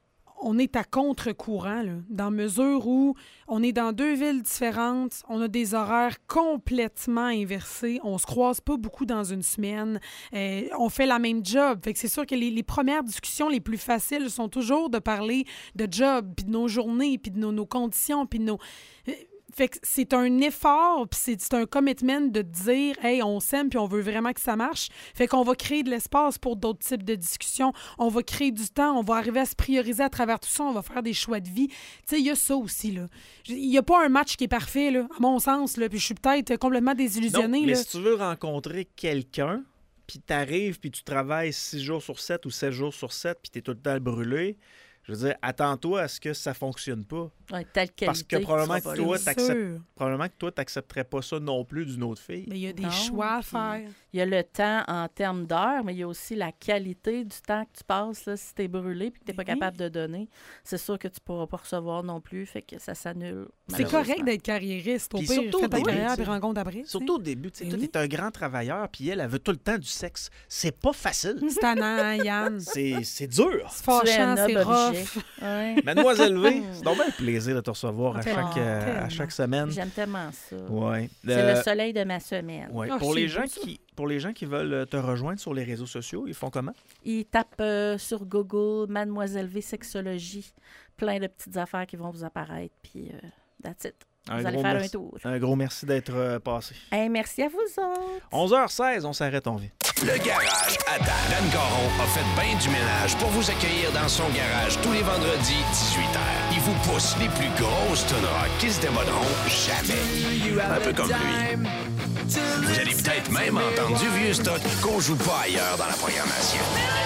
on est à contre-courant, là, dans mesure où on est dans deux villes différentes, on a des horaires complètement inversés, on se croise pas beaucoup dans une semaine, euh, on fait la même job. Fait que c'est sûr que les, les premières discussions les plus faciles sont toujours de parler de job, puis de nos journées, puis de nos, nos conditions, puis de nos... euh, Fait que c'est un effort, puis c'est, c'est un commitment de dire « Hey, on s'aime, puis on veut vraiment que ça marche. » Fait qu'on va créer de l'espace pour d'autres types de discussions. On va créer du temps, on va arriver à se prioriser à travers tout ça, on va faire des choix de vie. Tu sais, il y a ça aussi, là. Il n'y a pas un match qui est parfait, là, à mon sens, là, puis je suis peut-être complètement désillusionnée, Non, mais là. si tu veux rencontrer quelqu'un, puis t'arrives, puis tu travailles six jours sur sept ou sept jours sur sept, puis t'es tout le temps brûlé, je veux dire, attends-toi à ce que ça fonctionne pas. Ouais, telle qualité. Parce que qui probablement sera que pas toi, là. C'est t'acceptes- sûr. Probablement que toi, t'accepterais pas ça non plus d'une autre fille. Mais il y a des Non, choix à puis- faire. Il y a le temps en termes d'heures, mais il y a aussi la qualité du temps que tu passes. Là, si tu es brûlé et que tu n'es pas Oui. capable de donner, c'est sûr que tu ne pourras pas recevoir non plus, fait que ça s'annule. C'est malheureusement. correct d'être carriériste. Au Puis pire, surtout fais au ta début, carrière tu puis sais. rencontre après. tu sais. Surtout au début, tu sais, Eh toi, oui. t'es un grand travailleur, puis elle, elle veut tout le temps du sexe. C'est pas facile. C'est tannant, Yann. C'est, c'est dur. C'est Tu es fâchant, un c'est noble objet. rough. Ouais. Mademoiselle V, c'est donc bien un plaisir de te recevoir à Tellement, chaque, euh, à tellement. chaque semaine. J'aime tellement ça. Ouais. C'est Euh, le soleil de ma semaine. ouais. Ah, Pour, c'est les beau, gens ça. qui, pour les gens qui veulent te rejoindre sur les réseaux sociaux, ils font comment? Ils tapent euh, sur Google Mademoiselle V Sexologie. Plein de petites affaires qui vont vous apparaître. Puis euh, That's it. Un Vous allez gros faire merci. un tour. Un gros merci d'être euh, passé. Hey, merci à vous autres. onze heures seize, on s'arrête, on vient. Le Garage à Dan. Dan Caron a fait bien du ménage pour vous accueillir dans son garage tous les vendredis, dix-huit heures. Il vous pousse les plus grosses tonnes rock qui se démoderont jamais. Un peu comme lui. Vous allez peut-être même entendre du vieux stock qu'on joue pas ailleurs dans la programmation.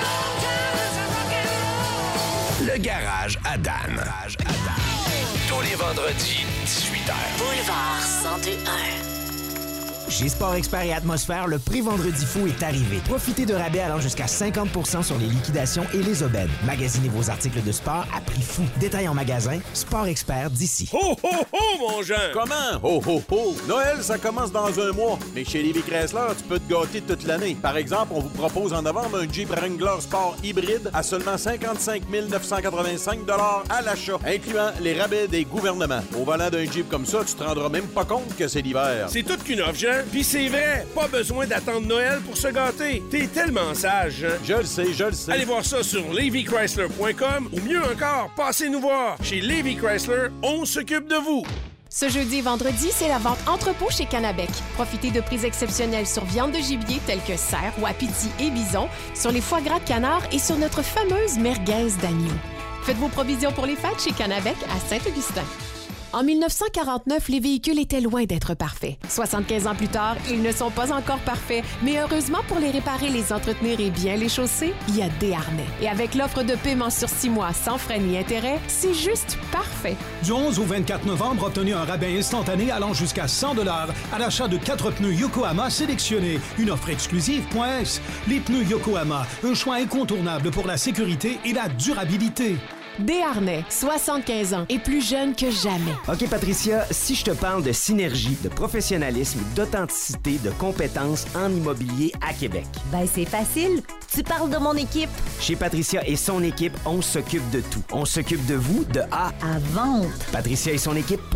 Le Garage à Dan. Tous les vendredis, dix-huit heures. Boulevard cent deux un. Chez Sport Expert et Atmosphère, le prix Vendredi fou est arrivé. Profitez de rabais allant jusqu'à cinquante pour cent sur les liquidations et les aubaines. Magasinez vos articles de sport à prix fou. Détail en magasin, Sport Expert d'ici. Ho, ho, ho, mon Jean! Comment? Ho, ho, ho! Noël, ça commence dans un mois. Mais chez Lévis Chrysler, tu peux te gâter toute l'année. Par exemple, on vous propose en novembre un Jeep Wrangler Sport hybride à seulement cinquante-cinq mille neuf cent quatre-vingt-cinq dollars à l'achat, incluant les rabais des gouvernements. Au volant d'un Jeep comme ça, tu te rendras même pas compte que c'est l'hiver. C'est toute qu'une offre, Jean. Puis c'est vrai, pas besoin d'attendre Noël pour se gâter. T'es tellement sage, Jean. Je le sais, je le sais. Allez voir ça sur Lévis Chrysler point com ou mieux encore, passez nous voir. Chez Lévis Chrysler, on s'occupe de vous. Ce jeudi et vendredi, c'est la vente entrepôt chez Canabec. Profitez de prix exceptionnels sur viande de gibier telle que cerf, wapiti et bison, sur les foie gras de canard et sur notre fameuse merguez d'agneau. Faites vos provisions pour les fêtes chez Canabec à Saint-Augustin. En mille neuf cent quarante-neuf, les véhicules étaient loin d'être parfaits. soixante-quinze ans plus tard, ils ne sont pas encore parfaits, mais heureusement, pour les réparer, les entretenir et bien les chausser, il y a Desharnais. Et avec l'offre de paiement sur six mois sans frais ni intérêts, c'est juste parfait. Du onze au vingt-quatre novembre, obtenez un rabais instantané allant jusqu'à cent dollars à l'achat de quatre pneus Yokohama sélectionnés. Une offre exclusive. S. Les pneus Yokohama, un choix incontournable pour la sécurité et la durabilité. Desharnais, soixante-quinze ans et plus jeune que jamais. OK, Patricia, si je te parle de synergie, de professionnalisme, d'authenticité, de compétences en immobilier à Québec. Ben, c'est facile. Tu parles de mon équipe. Chez Patricia et son équipe, on s'occupe de tout. On s'occupe de vous de A À vente. Patricia et son équipe